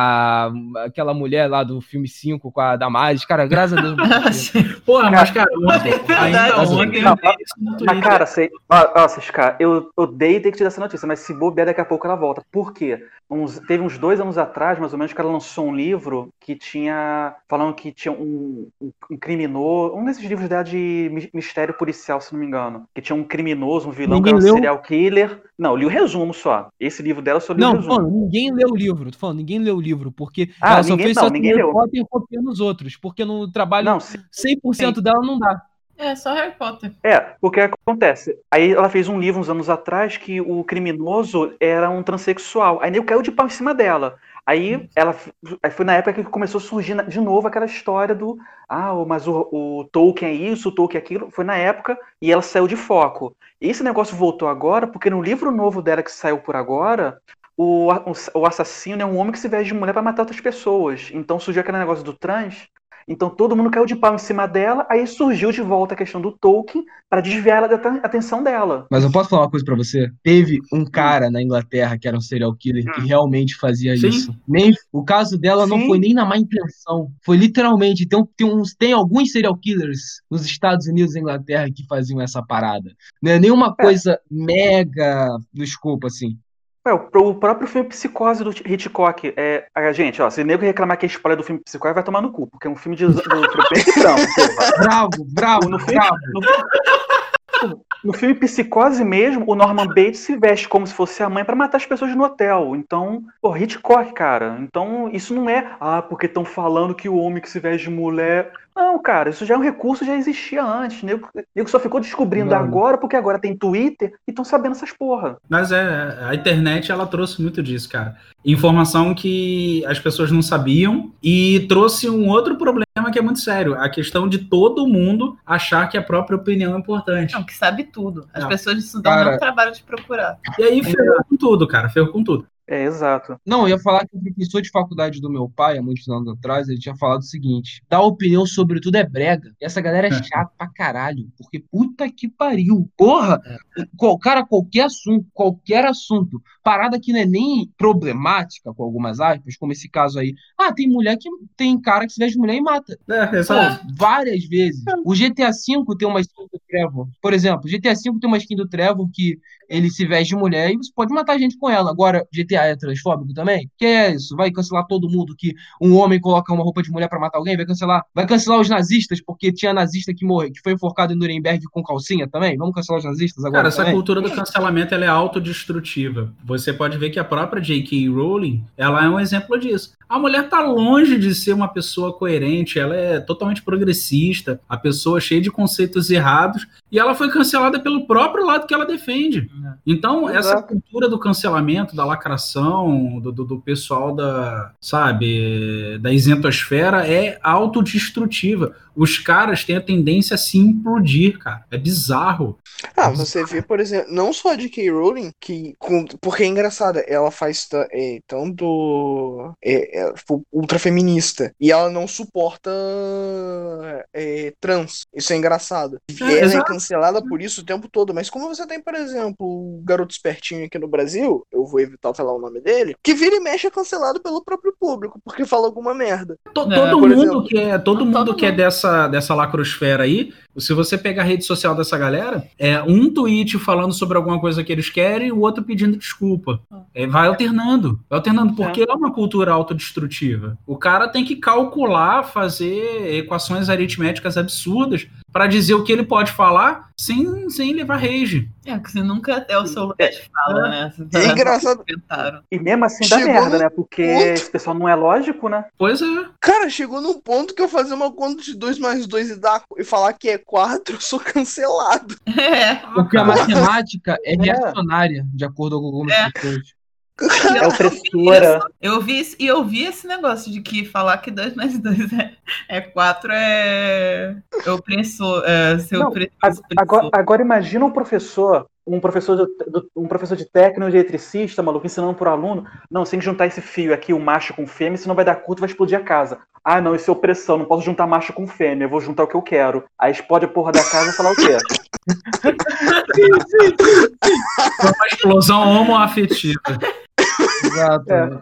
a, aquela mulher lá do filme cinco com a Damares. Cara, graças a Deus. Porra, mas, cara, ontem, É verdade, ainda mas- ontem não, eu vi isso no Mas, Twitter. cara, sei, ó, ó, Ciscar, eu odeio ter que te dar essa notícia, mas se bobear, daqui a pouco ela volta. Por quê? Uns, teve uns dois anos atrás, mais ou menos, que ela lançou um livro que tinha. Falando que tinha um, um, um criminoso. Um desses livros dela de mi- mistério policial, se não me engano. Que tinha um criminoso, um vilão que Ninguém era um leu? serial killer. Não, eu li o resumo só. Esse livro dela eu só li o Não, resumo. mano, ninguém leu o livro. Tô falando, ninguém leu o livro, porque Ah, ela só ninguém- fez não, só ninguém Harry leu. Potter copiando os outros, porque no trabalho Não, sim. cem por cento dela não dá. É, só Harry Potter. É, porque acontece. Aí ela fez um livro uns anos atrás que o criminoso era um transexual. Aí nego caiu de pau em cima dela. Aí ela aí foi na época que começou a surgir na- de novo aquela história do ah, o- mas o, o Tolkien é isso, o Tolkien é aquilo. Foi na época e ela saiu de foco. Esse negócio voltou agora porque no livro novo dela que saiu por agora, o, a- o, o assassino é um homem que se veste de mulher para matar outras pessoas. Então surgiu aquele negócio do trans. Então todo mundo caiu de pau em cima dela, aí surgiu de volta a questão do Tolkien para desviar ela da aten- atenção dela. Mas eu posso falar uma coisa pra você? Teve um cara na Inglaterra que era um serial killer que realmente fazia Sim. isso. Nem, o caso dela não Sim. foi nem na má intenção. Foi literalmente. Tem, um- tem, uns, tem alguns serial killers nos Estados Unidos e Inglaterra que faziam essa parada. Não é nenhuma É. coisa mega no escopo, assim. É, o, pro- o próprio filme Psicose do Hitchcock. É, a gente, ó, se nego reclamar que é spoiler do filme Psicose, vai tomar no cu, porque é um filme de, do preto e branco, porra. Bravo, bravo, No filme, bravo. no, no filme Psicose mesmo, o Norman Bates se veste como se fosse a mãe pra matar as pessoas no hotel. Então, pô, Hitchcock, cara. Então, isso não é, ah, porque estão falando que o homem que se veste de mulher. Não, cara, isso já é um recurso, já existia antes. Nego, nego só ficou descobrindo Mano. agora, porque agora tem Twitter e estão sabendo essas porra. Mas é, a internet, ela trouxe muito disso, cara. Informação que as pessoas não sabiam e trouxe um outro problema que é muito sério. A questão de todo mundo achar que a própria opinião é importante. Não, que sabe tudo. As Não. pessoas disso dão Cara- não trabalho de procurar. E aí ferrou com tudo, cara. Ferrou com tudo. É, exato. Não, eu ia falar que o professor de faculdade do meu pai, há muitos anos atrás, ele tinha falado o seguinte: dar opinião sobre tudo é brega. E essa galera é chata pra caralho. Porque puta que pariu. Porra! Qual- cara, qualquer assunto, qualquer assunto, parada que não é nem problemática, com algumas aspas, como esse caso aí. Ah, tem mulher que. Tem cara que se veste de mulher e mata. É, Pô, exato. várias vezes. O G T A cinco tem uma skin do Trevor. Por exemplo, o G T A cinco tem uma skin do Trevor que ele se veste de mulher e você pode matar gente com ela. Agora, G T A é transfóbico também? Que é isso? Vai cancelar todo mundo que um homem coloca uma roupa de mulher pra matar alguém? Vai cancelar? Vai cancelar os nazistas porque tinha nazista que morreu, que foi enforcado em Nuremberg com calcinha também? Vamos cancelar os nazistas agora? Cara, essa também? cultura do cancelamento ela é autodestrutiva. Você pode ver que a própria J K. Rowling, ela é um exemplo disso. A mulher tá longe de ser uma pessoa coerente, ela é totalmente progressista, a pessoa cheia de conceitos errados, e ela foi cancelada pelo próprio lado que ela defende. Então, Exato. essa cultura do cancelamento, da lacração, do, do, do pessoal da, sabe, da isentosfera é autodestrutiva. Os caras têm a tendência a se implodir, cara. É bizarro. Ah, você vê, por exemplo, não só a J K. Rowling, que, com, porque é engraçada, ela faz ta- é, tanto é, é, tipo, ultrafeminista, e ela não suporta é, trans. Isso é engraçado. É, ela é exato. cancelada por isso o tempo todo, mas como você tem, por exemplo, o garoto espertinho aqui no Brasil, eu vou evitar falar o nome dele, que vira e mexe é cancelado pelo próprio público, porque fala alguma merda. To- É, todo por mundo exemplo. que é, todo Todo mundo que é mundo. dessa, dessa lacrosfera aí, se você pegar a rede social dessa galera, é um tweet falando sobre alguma coisa que eles querem e o outro pedindo desculpa. É, vai alternando. Vai alternando, porque é uma cultura autodestrutiva. O cara tem que calcular, fazer equações aritméticas absurdas para dizer o que ele pode falar sem, sem levar rage. É, que você nunca é o seu lugar de fala, né? Você É engraçado. Tentaram. E mesmo assim dá Chegou merda, no né? Porque ponto. esse pessoal não é lógico, né? Pois é. Cara, chegou num ponto que eu fazer uma conta de dois mais dois e, dar, e falar que é quatro, eu sou cancelado. É. Porque a cara. matemática é reacionária, de acordo com algumas É. pessoas. É opressora. Eu vi isso, e eu vi esse negócio de que falar que dois mais dois é, é quatro é, é opressor, é ser Não, opressor. A- Agora, agora imagina um professor, um professor de, do- um professor de técnico, de eletricista, maluco, ensinando por aluno. Não, você tem que juntar esse fio aqui, o macho com fêmea, senão vai dar curto e vai explodir a casa. Ah, não, isso é opressão, não posso juntar macho com fêmea, eu vou juntar o que eu quero. Aí explode a porra da casa e falar o quê? Foi uma explosão homoafetiva. Exato. É.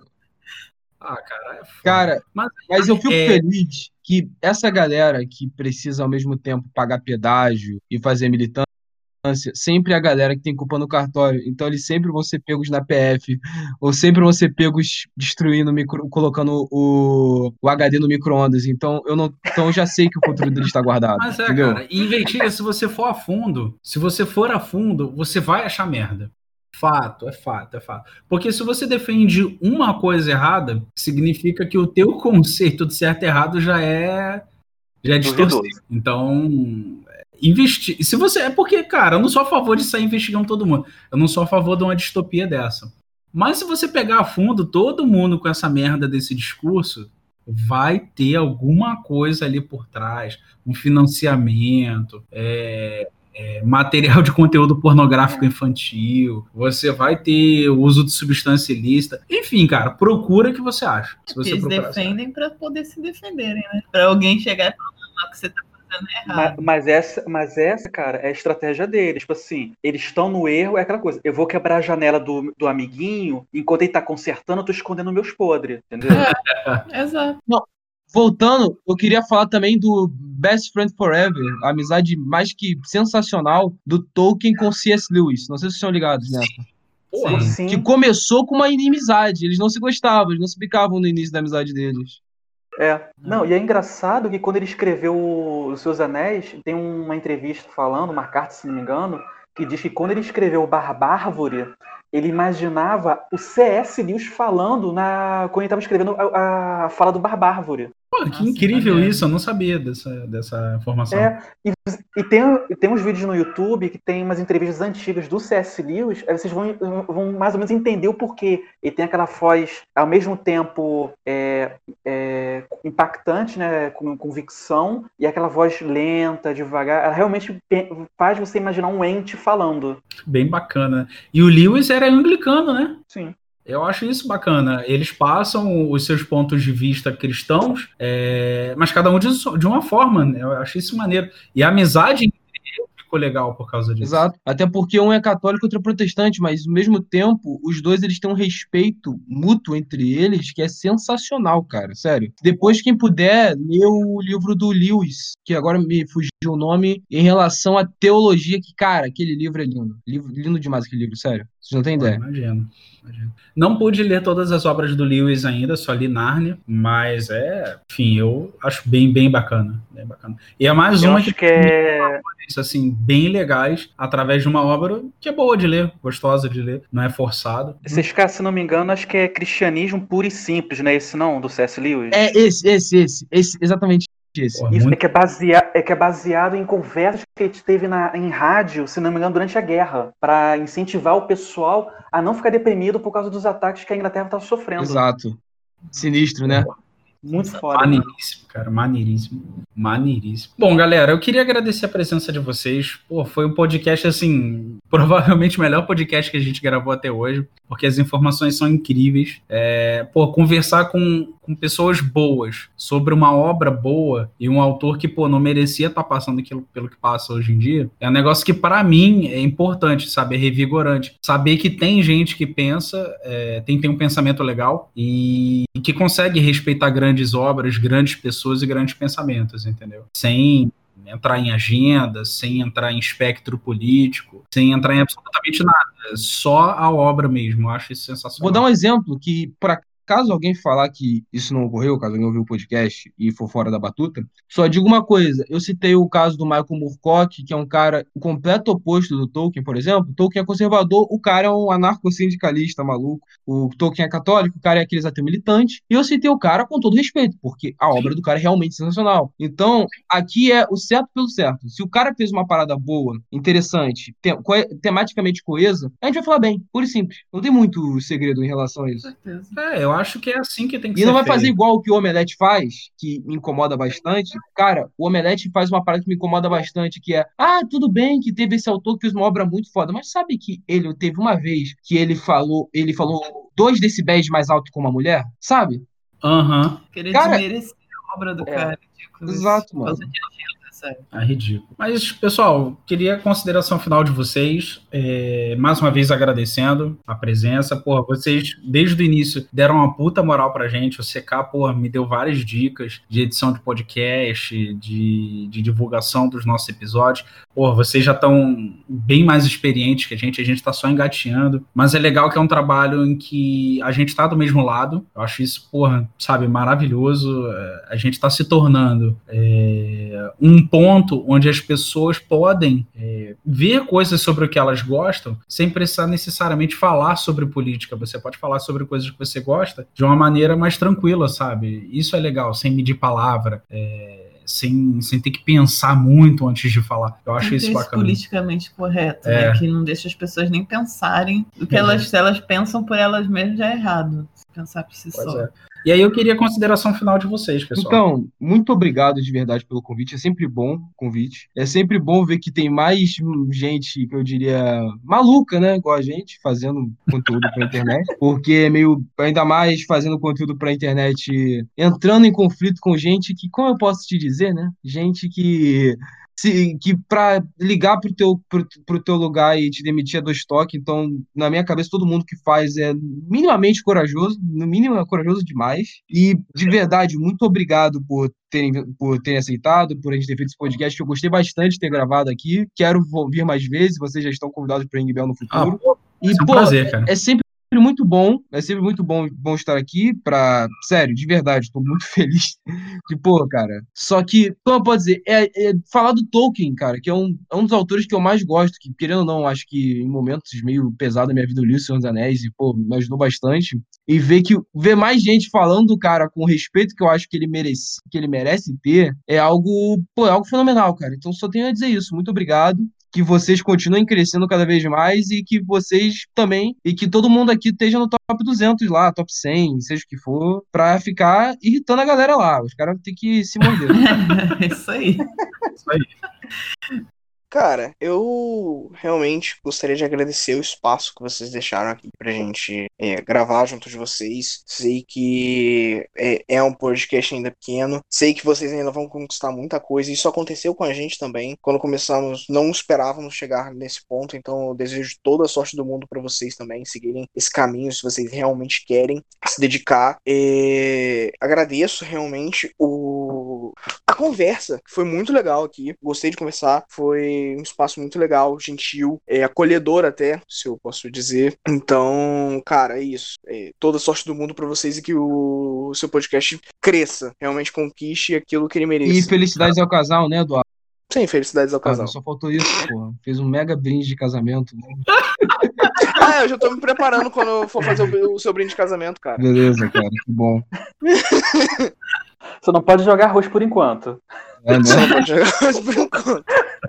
Ah, cara, é foda. Cara, Mas- mas eu fico é- feliz que essa galera que precisa ao mesmo tempo pagar pedágio e fazer militância, sempre é a galera que tem culpa no cartório. Então eles sempre vão ser pegos na P F, ou sempre vão ser pegos destruindo, o micro, colocando o, o H D no micro-ondas. Então eu não, então eu já sei que o controle dele está guardado. Mas é, entendeu? cara, e investiga se você for a fundo. Se você for a fundo, você vai achar merda. Fato, é fato, é fato. Porque se você defende uma coisa errada, significa que o teu conceito de certo e errado já é já é distorcido. Duvidoso. Então, investir. Se você é porque, cara, eu não sou a favor de sair investigando todo mundo. Eu não sou a favor de uma distopia dessa. Mas se você pegar a fundo todo mundo com essa merda desse discurso, vai ter alguma coisa ali por trás, um financiamento, é, é, material de conteúdo pornográfico infantil, você vai ter o uso de substância ilícita. Enfim, cara, procura o que você acha. Se você Eles procurar, defendem para poder se defenderem, né? Para alguém chegar e falar que você tá fazendo Mas, errado. mas essa, mas essa, cara, é a estratégia deles. Tipo assim, eles estão no erro, é aquela coisa. Eu vou quebrar a janela do, do amiguinho, enquanto ele tá consertando, eu tô escondendo meus podres, entendeu? Exato. Voltando, eu queria falar também do Best Friend Forever, a amizade mais que sensacional do Tolkien com C S. Lewis. Não sei se vocês estão ligados nessa. porra, Sim. Que começou com uma inimizade. Eles não se gostavam, eles não se picavam no início da amizade deles. É. Não, e é engraçado que quando ele escreveu Os Seus Anéis, tem uma entrevista falando, uma carta, se não me engano, que diz que quando ele escreveu o Barbárvore, ele imaginava o C S. Lewis falando na... quando ele estava escrevendo a, a fala do Barbárvore. Pô, que Nossa, incrível maneiro. isso, eu não sabia dessa, dessa informação. É, e, e, tem, e tem uns vídeos no YouTube que tem umas entrevistas antigas do C S. Lewis, aí vocês vão, vão mais ou menos entender o porquê. Ele tem aquela voz, ao mesmo tempo, é, é, impactante, né, com convicção, e aquela voz lenta, devagar. Ela realmente faz você imaginar um ente falando. Bem bacana. E o Lewis era anglicano, né? Sim. Eu acho isso bacana. Eles passam os seus pontos de vista cristãos, é, mas cada um de, de uma forma, né? Eu acho isso maneiro. E a amizade entre eles ficou legal por causa disso. Exato. Até porque um é católico e outro é protestante, mas ao mesmo tempo, os dois eles têm um respeito mútuo entre eles que é sensacional, cara. Sério. Depois, quem puder, lê o livro do Lewis, que agora me fugiu o nome em relação à teologia, que, cara, aquele livro é lindo. Livro, lindo demais aquele livro, sério. Vocês não têm Pô, ideia. imagino, imagino. Não pude ler todas as obras do Lewis ainda, só li Nárnia, mas é, enfim, eu acho bem, bem bacana, bem bacana. E é mais Eu uma acho que que é. assim, bem legais, através de uma obra que é boa de ler, gostosa de ler, não é forçado. Vocês, cara, se não me engano, acho que é Cristianismo Puro e Simples, não é esse não, do C S. Lewis? É esse, esse, esse, esse exatamente esse. Pô, Isso muito... é, que é, basea... é que é baseado em conversas que a gente teve na... em rádio, se não me engano, durante a guerra, para incentivar o pessoal a não ficar deprimido por causa dos ataques que a Inglaterra estava sofrendo. Exato. Sinistro, né? Muito foda. Mano. Maneiríssimo, cara, maneiríssimo. Maneiríssimo. Bom, galera, eu queria agradecer a presença de vocês. Pô, foi um podcast, assim, provavelmente o melhor podcast que a gente gravou até hoje, porque as informações são incríveis. É, pô, conversar com, com pessoas boas sobre uma obra boa e um autor que, pô, não merecia estar passando aquilo pelo que passa hoje em dia, é um negócio que, para mim, é importante, sabe? É revigorante. Saber que tem gente que pensa, é, tem, tem um pensamento legal e, e que consegue respeitar grandes obras, grandes pessoas e grandes pensamentos, entendeu? Sem entrar em agenda, sem entrar em espectro político, sem entrar em absolutamente nada. Só a obra mesmo. Eu acho isso sensacional. Vou dar um exemplo que, por caso alguém falar que isso não ocorreu, caso alguém ouviu o podcast e for fora da batuta, só digo uma coisa. Eu citei o caso do Michael Moorcock, que é um cara o completo oposto do Tolkien, por exemplo. Tolkien é conservador, o cara é um anarco-sindicalista maluco. O Tolkien é católico, o cara é aquele ateu militante. E eu citei o cara com todo respeito, porque a obra do cara é realmente sensacional. Então, aqui é o certo pelo certo. Se o cara fez uma parada boa, interessante, tem, tematicamente coesa, a gente vai falar bem, puro e simples. Não tem muito segredo em relação a isso. Com certeza. É, eu acho que é assim que tem que E ser não vai feito. fazer igual o que o Omelete faz, que me incomoda bastante. Cara, o Omelete faz uma parada que me incomoda bastante, que é, ah, tudo bem que teve esse autor que fez uma obra muito foda, mas sabe que ele teve uma vez que ele falou, ele falou dois decibéis mais alto que uma mulher, sabe? Aham. Uhum. Querer Cara, desmerecer a obra do é, cara. Tipo, exato, mano. Coisa de agenda, sério. É ridículo. Mas, pessoal, queria a consideração final de vocês. É, mais uma vez agradecendo a presença. Porra, vocês, desde o início, deram uma puta moral pra gente. O C K, porra, me deu várias dicas de edição de podcast, de, de divulgação dos nossos episódios. Porra, vocês já estão bem mais experientes que a gente. A gente tá só engateando. Mas é legal que é um trabalho em que a gente tá do mesmo lado. Eu acho isso, porra, sabe, maravilhoso. A gente tá se tornando é, um ponto onde as pessoas podem é, ver coisas sobre o que elas gostam sem precisar necessariamente falar sobre política. Você pode falar sobre coisas que você gosta de uma maneira mais tranquila, sabe? Isso é legal, sem medir palavra, é, sem, sem ter que pensar muito antes de falar. Eu acho isso bacana. Politicamente correto, é. né? Que não deixa as pessoas nem pensarem. O que é. elas, se elas pensam por elas mesmas já é errado. Se pensar por si pois só. É. E aí eu queria a consideração final de vocês, pessoal. Então, muito obrigado de verdade pelo convite. É sempre bom o convite. É sempre bom ver que tem mais gente, que eu diria, maluca, né? Igual a gente, fazendo conteúdo pra internet. Porque é meio, ainda mais fazendo conteúdo pra internet, entrando em conflito com gente que, como eu posso te dizer, né? Gente que... Se, que para ligar pro teu, pro, pro teu lugar e te demitir é dois toques, então, na minha cabeça, todo mundo que faz é minimamente corajoso, no mínimo é corajoso demais, e, de verdade, muito obrigado por terem, por terem aceitado, por a gente ter feito esse podcast, que eu gostei bastante de ter gravado aqui, quero vir mais vezes, vocês já estão convidados para Ring Bell no futuro. Ah, pô, e, é um pô, prazer, cara. É sempre muito bom, é sempre muito bom, bom estar aqui pra, sério, de verdade, tô muito feliz de, pô, cara, só que, como eu posso dizer, é, é falar do Tolkien, cara, que é um, é um dos autores que eu mais gosto, que, querendo ou não, acho que em momentos meio pesados da minha vida eu li O Senhor dos Anéis e, pô, me ajudou bastante, e ver, que, ver mais gente falando do cara com o respeito que eu acho que ele merece, que ele merece ter, é algo, pô, é algo fenomenal, cara, então só tenho a dizer isso, muito obrigado, que vocês continuem crescendo cada vez mais e que vocês também, e que todo mundo aqui esteja no top duzentos lá, top cem, seja o que for, pra ficar irritando a galera lá. Os caras têm que se morder. Isso aí. Isso aí. Cara, eu realmente gostaria de agradecer o espaço que vocês deixaram aqui pra gente é, gravar junto de vocês. Sei que é, é um podcast ainda pequeno, sei que vocês ainda vão conquistar muita coisa. Isso aconteceu com a gente também. Quando começamos, não esperávamos chegar nesse ponto, então eu desejo toda a sorte do mundo pra vocês também, seguirem esse caminho, se vocês realmente querem se dedicar. É, agradeço realmente o, a conversa foi muito legal aqui. Gostei de conversar. Foi um espaço muito legal, gentil, é, acolhedor até, se eu posso dizer. Então, cara, é isso. É, toda sorte do mundo pra vocês e que o seu podcast cresça, realmente conquiste aquilo que ele merece. E felicidades ao casal, né, Eduardo? Sim, felicidades ao casal. Ah, só faltou isso, porra. Fez um mega brinde de casamento. Né? Ah, eu já tô me preparando quando eu for fazer o, o seu brinde de casamento, cara. Beleza, cara, que bom. Você não pode jogar arroz por enquanto. É, né? Você não pode jogar arroz por enquanto.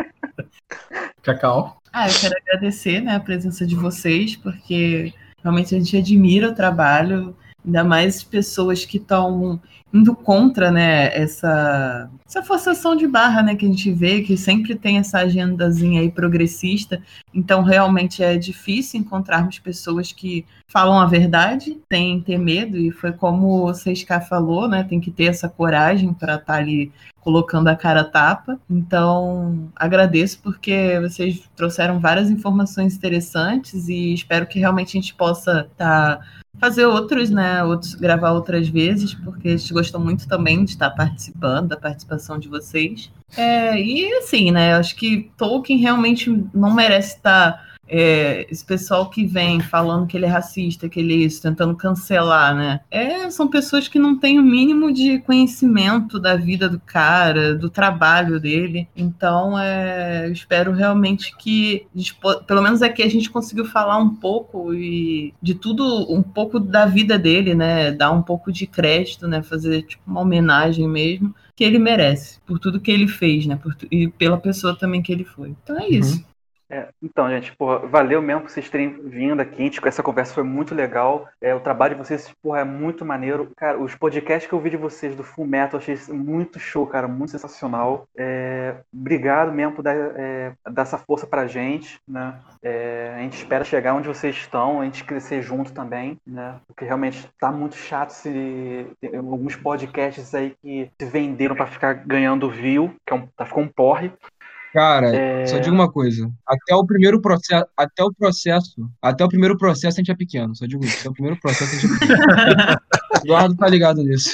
Cacau. Ah, eu quero agradecer, né, a presença de vocês, porque realmente a gente admira o trabalho, ainda mais pessoas que estão indo contra, né, essa, essa forçação de barra, né, que a gente vê, que sempre tem essa agendazinha aí progressista. Então, realmente é difícil encontrarmos pessoas que falam a verdade, sem ter medo, e foi como o Sesca falou, né, tem que ter essa coragem para estar ali colocando a cara a tapa. Então, agradeço porque vocês trouxeram várias informações interessantes e espero que realmente a gente possa tá, fazer outros, né, outros, gravar outras vezes, porque a gente gostou muito também de estar participando, da participação de vocês. É, e assim, né, acho que Tolkien realmente não merece estar... É, esse pessoal que vem falando que ele é racista, que ele é isso, tentando cancelar, né? É, são pessoas que não têm o mínimo de conhecimento da vida do cara, do trabalho dele. Então, é, eu espero realmente que, a gente, pelo menos aqui, a gente conseguiu falar um pouco e de tudo, um pouco da vida dele, né? Dar um pouco de crédito, né? Fazer tipo, uma homenagem mesmo, que ele merece, por tudo que ele fez, né? Por, e pela pessoa também que ele foi. Então é isso. Uhum. É, então, gente, porra, valeu mesmo por vocês terem vindo aqui. Tipo, essa conversa foi muito legal. É, o trabalho de vocês, porra, é muito maneiro. Cara, os podcasts que eu vi de vocês do Full Metal, achei muito show, cara, muito sensacional. É, obrigado mesmo por dar, é, dar essa força pra gente, né? É, a gente espera chegar onde vocês estão, a gente crescer junto também, né? Porque realmente tá muito chato se tem alguns podcasts aí que se venderam pra ficar ganhando view, que é um, tá ficando um porre. Cara, É... só digo uma coisa. Até o primeiro processo, até o processo, até o primeiro processo a gente é pequeno. Só digo isso. Até o primeiro processo a gente é pequeno. O Eduardo tá ligado nisso.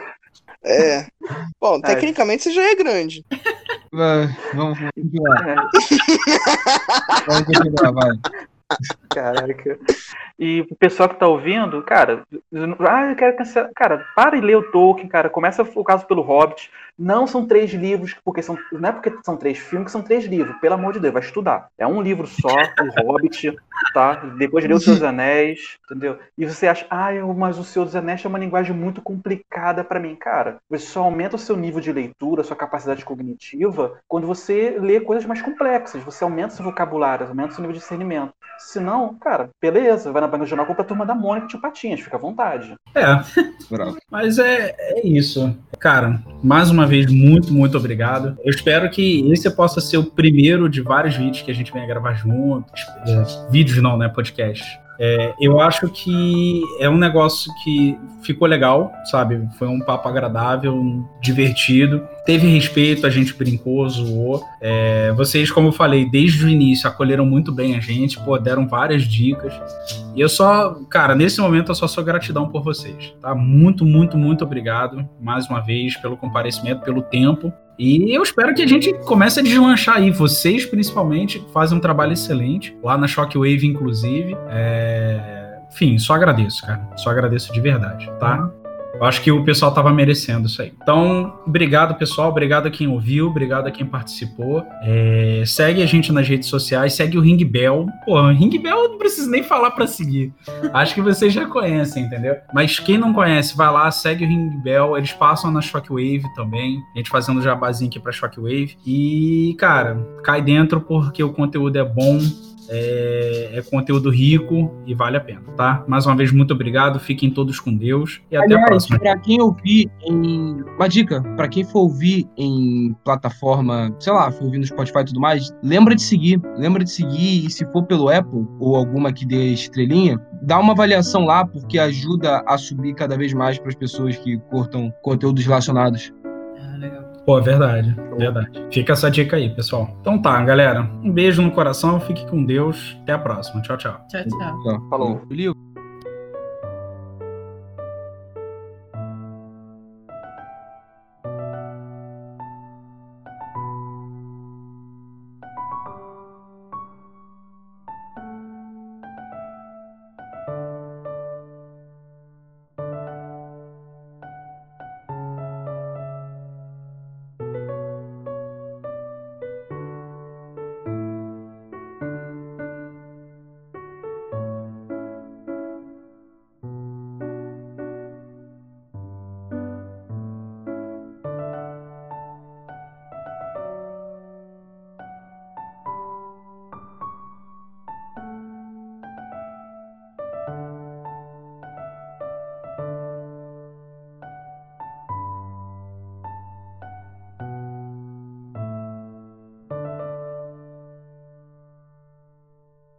É. Bom, tecnicamente você já é grande. Vai, vamos continuar. É. Vamos continuar, vai. Caraca. E o pessoal que tá ouvindo, cara, ah, eu quero cancelar. Cara, para e lê o Tolkien, cara. Começa o caso pelo Hobbit. Não são três livros, porque são. Não é porque são três filmes que são três livros. Pelo amor de Deus, vai estudar. É um livro só, o Hobbit, tá? Depois lê o Senhor dos Anéis, entendeu? E você acha, ah, mas o Senhor dos Anéis é uma linguagem muito complicada pra mim. Cara, você só aumenta o seu nível de leitura, a sua capacidade cognitiva, quando você lê coisas mais complexas. Você aumenta o seu vocabulário, aumenta o seu nível de discernimento. Se não, cara, beleza, vai na banca de jornal, compra a Turma da Mônica e Tio Patinhas, fica à vontade. É, mas é, é isso. Cara, mais uma vez, muito, muito obrigado. Eu espero que esse possa ser o primeiro de vários vídeos que a gente venha gravar juntos. É, vídeos não, né? Podcast. É, eu acho que é um negócio que ficou legal, sabe? Foi um papo agradável, um divertido. Teve respeito, a gente brincou, zoou. É, vocês, como eu falei, desde o início acolheram muito bem a gente, pô, deram várias dicas. E eu só, cara, nesse momento eu só sou gratidão por vocês, tá? Muito, muito, muito obrigado, mais uma vez, pelo comparecimento, pelo tempo. E eu espero que a gente comece a deslanchar aí. Vocês, principalmente, fazem um trabalho excelente. Lá na Shockwave, inclusive. É... Enfim, só agradeço, cara. Só agradeço de verdade, tá? Eu acho que o pessoal tava merecendo isso aí. Então, obrigado, pessoal. Obrigado a quem ouviu. Obrigado a quem participou. É... Segue a gente nas redes sociais. Segue o Ring Bell. Pô, o Ring Bell eu não preciso nem falar pra seguir. Acho que vocês já conhecem, entendeu? Mas quem não conhece, vai lá, segue o Ring Bell. Eles passam na Shockwave também. A gente fazendo jabazinho aqui pra Shockwave. E, cara, cai dentro porque o conteúdo é bom. É, é conteúdo rico e vale a pena, tá? Mais uma vez, muito obrigado, fiquem todos com Deus e até Aliás, a próxima. Pra quem ouvir em... Uma dica, pra quem for ouvir em plataforma, sei lá, for ouvir no Spotify e tudo mais, lembra de seguir, lembra de seguir, e se for pelo Apple ou alguma que dê estrelinha, dá uma avaliação lá, porque ajuda a subir cada vez mais para as pessoas que curtam conteúdos relacionados. Ah, legal. Pô, verdade, verdade. Fica essa dica aí, pessoal. Então tá, galera. Um beijo no coração, fique com Deus. Até a próxima. Tchau, tchau. Tchau, tchau. Falou. Ligo.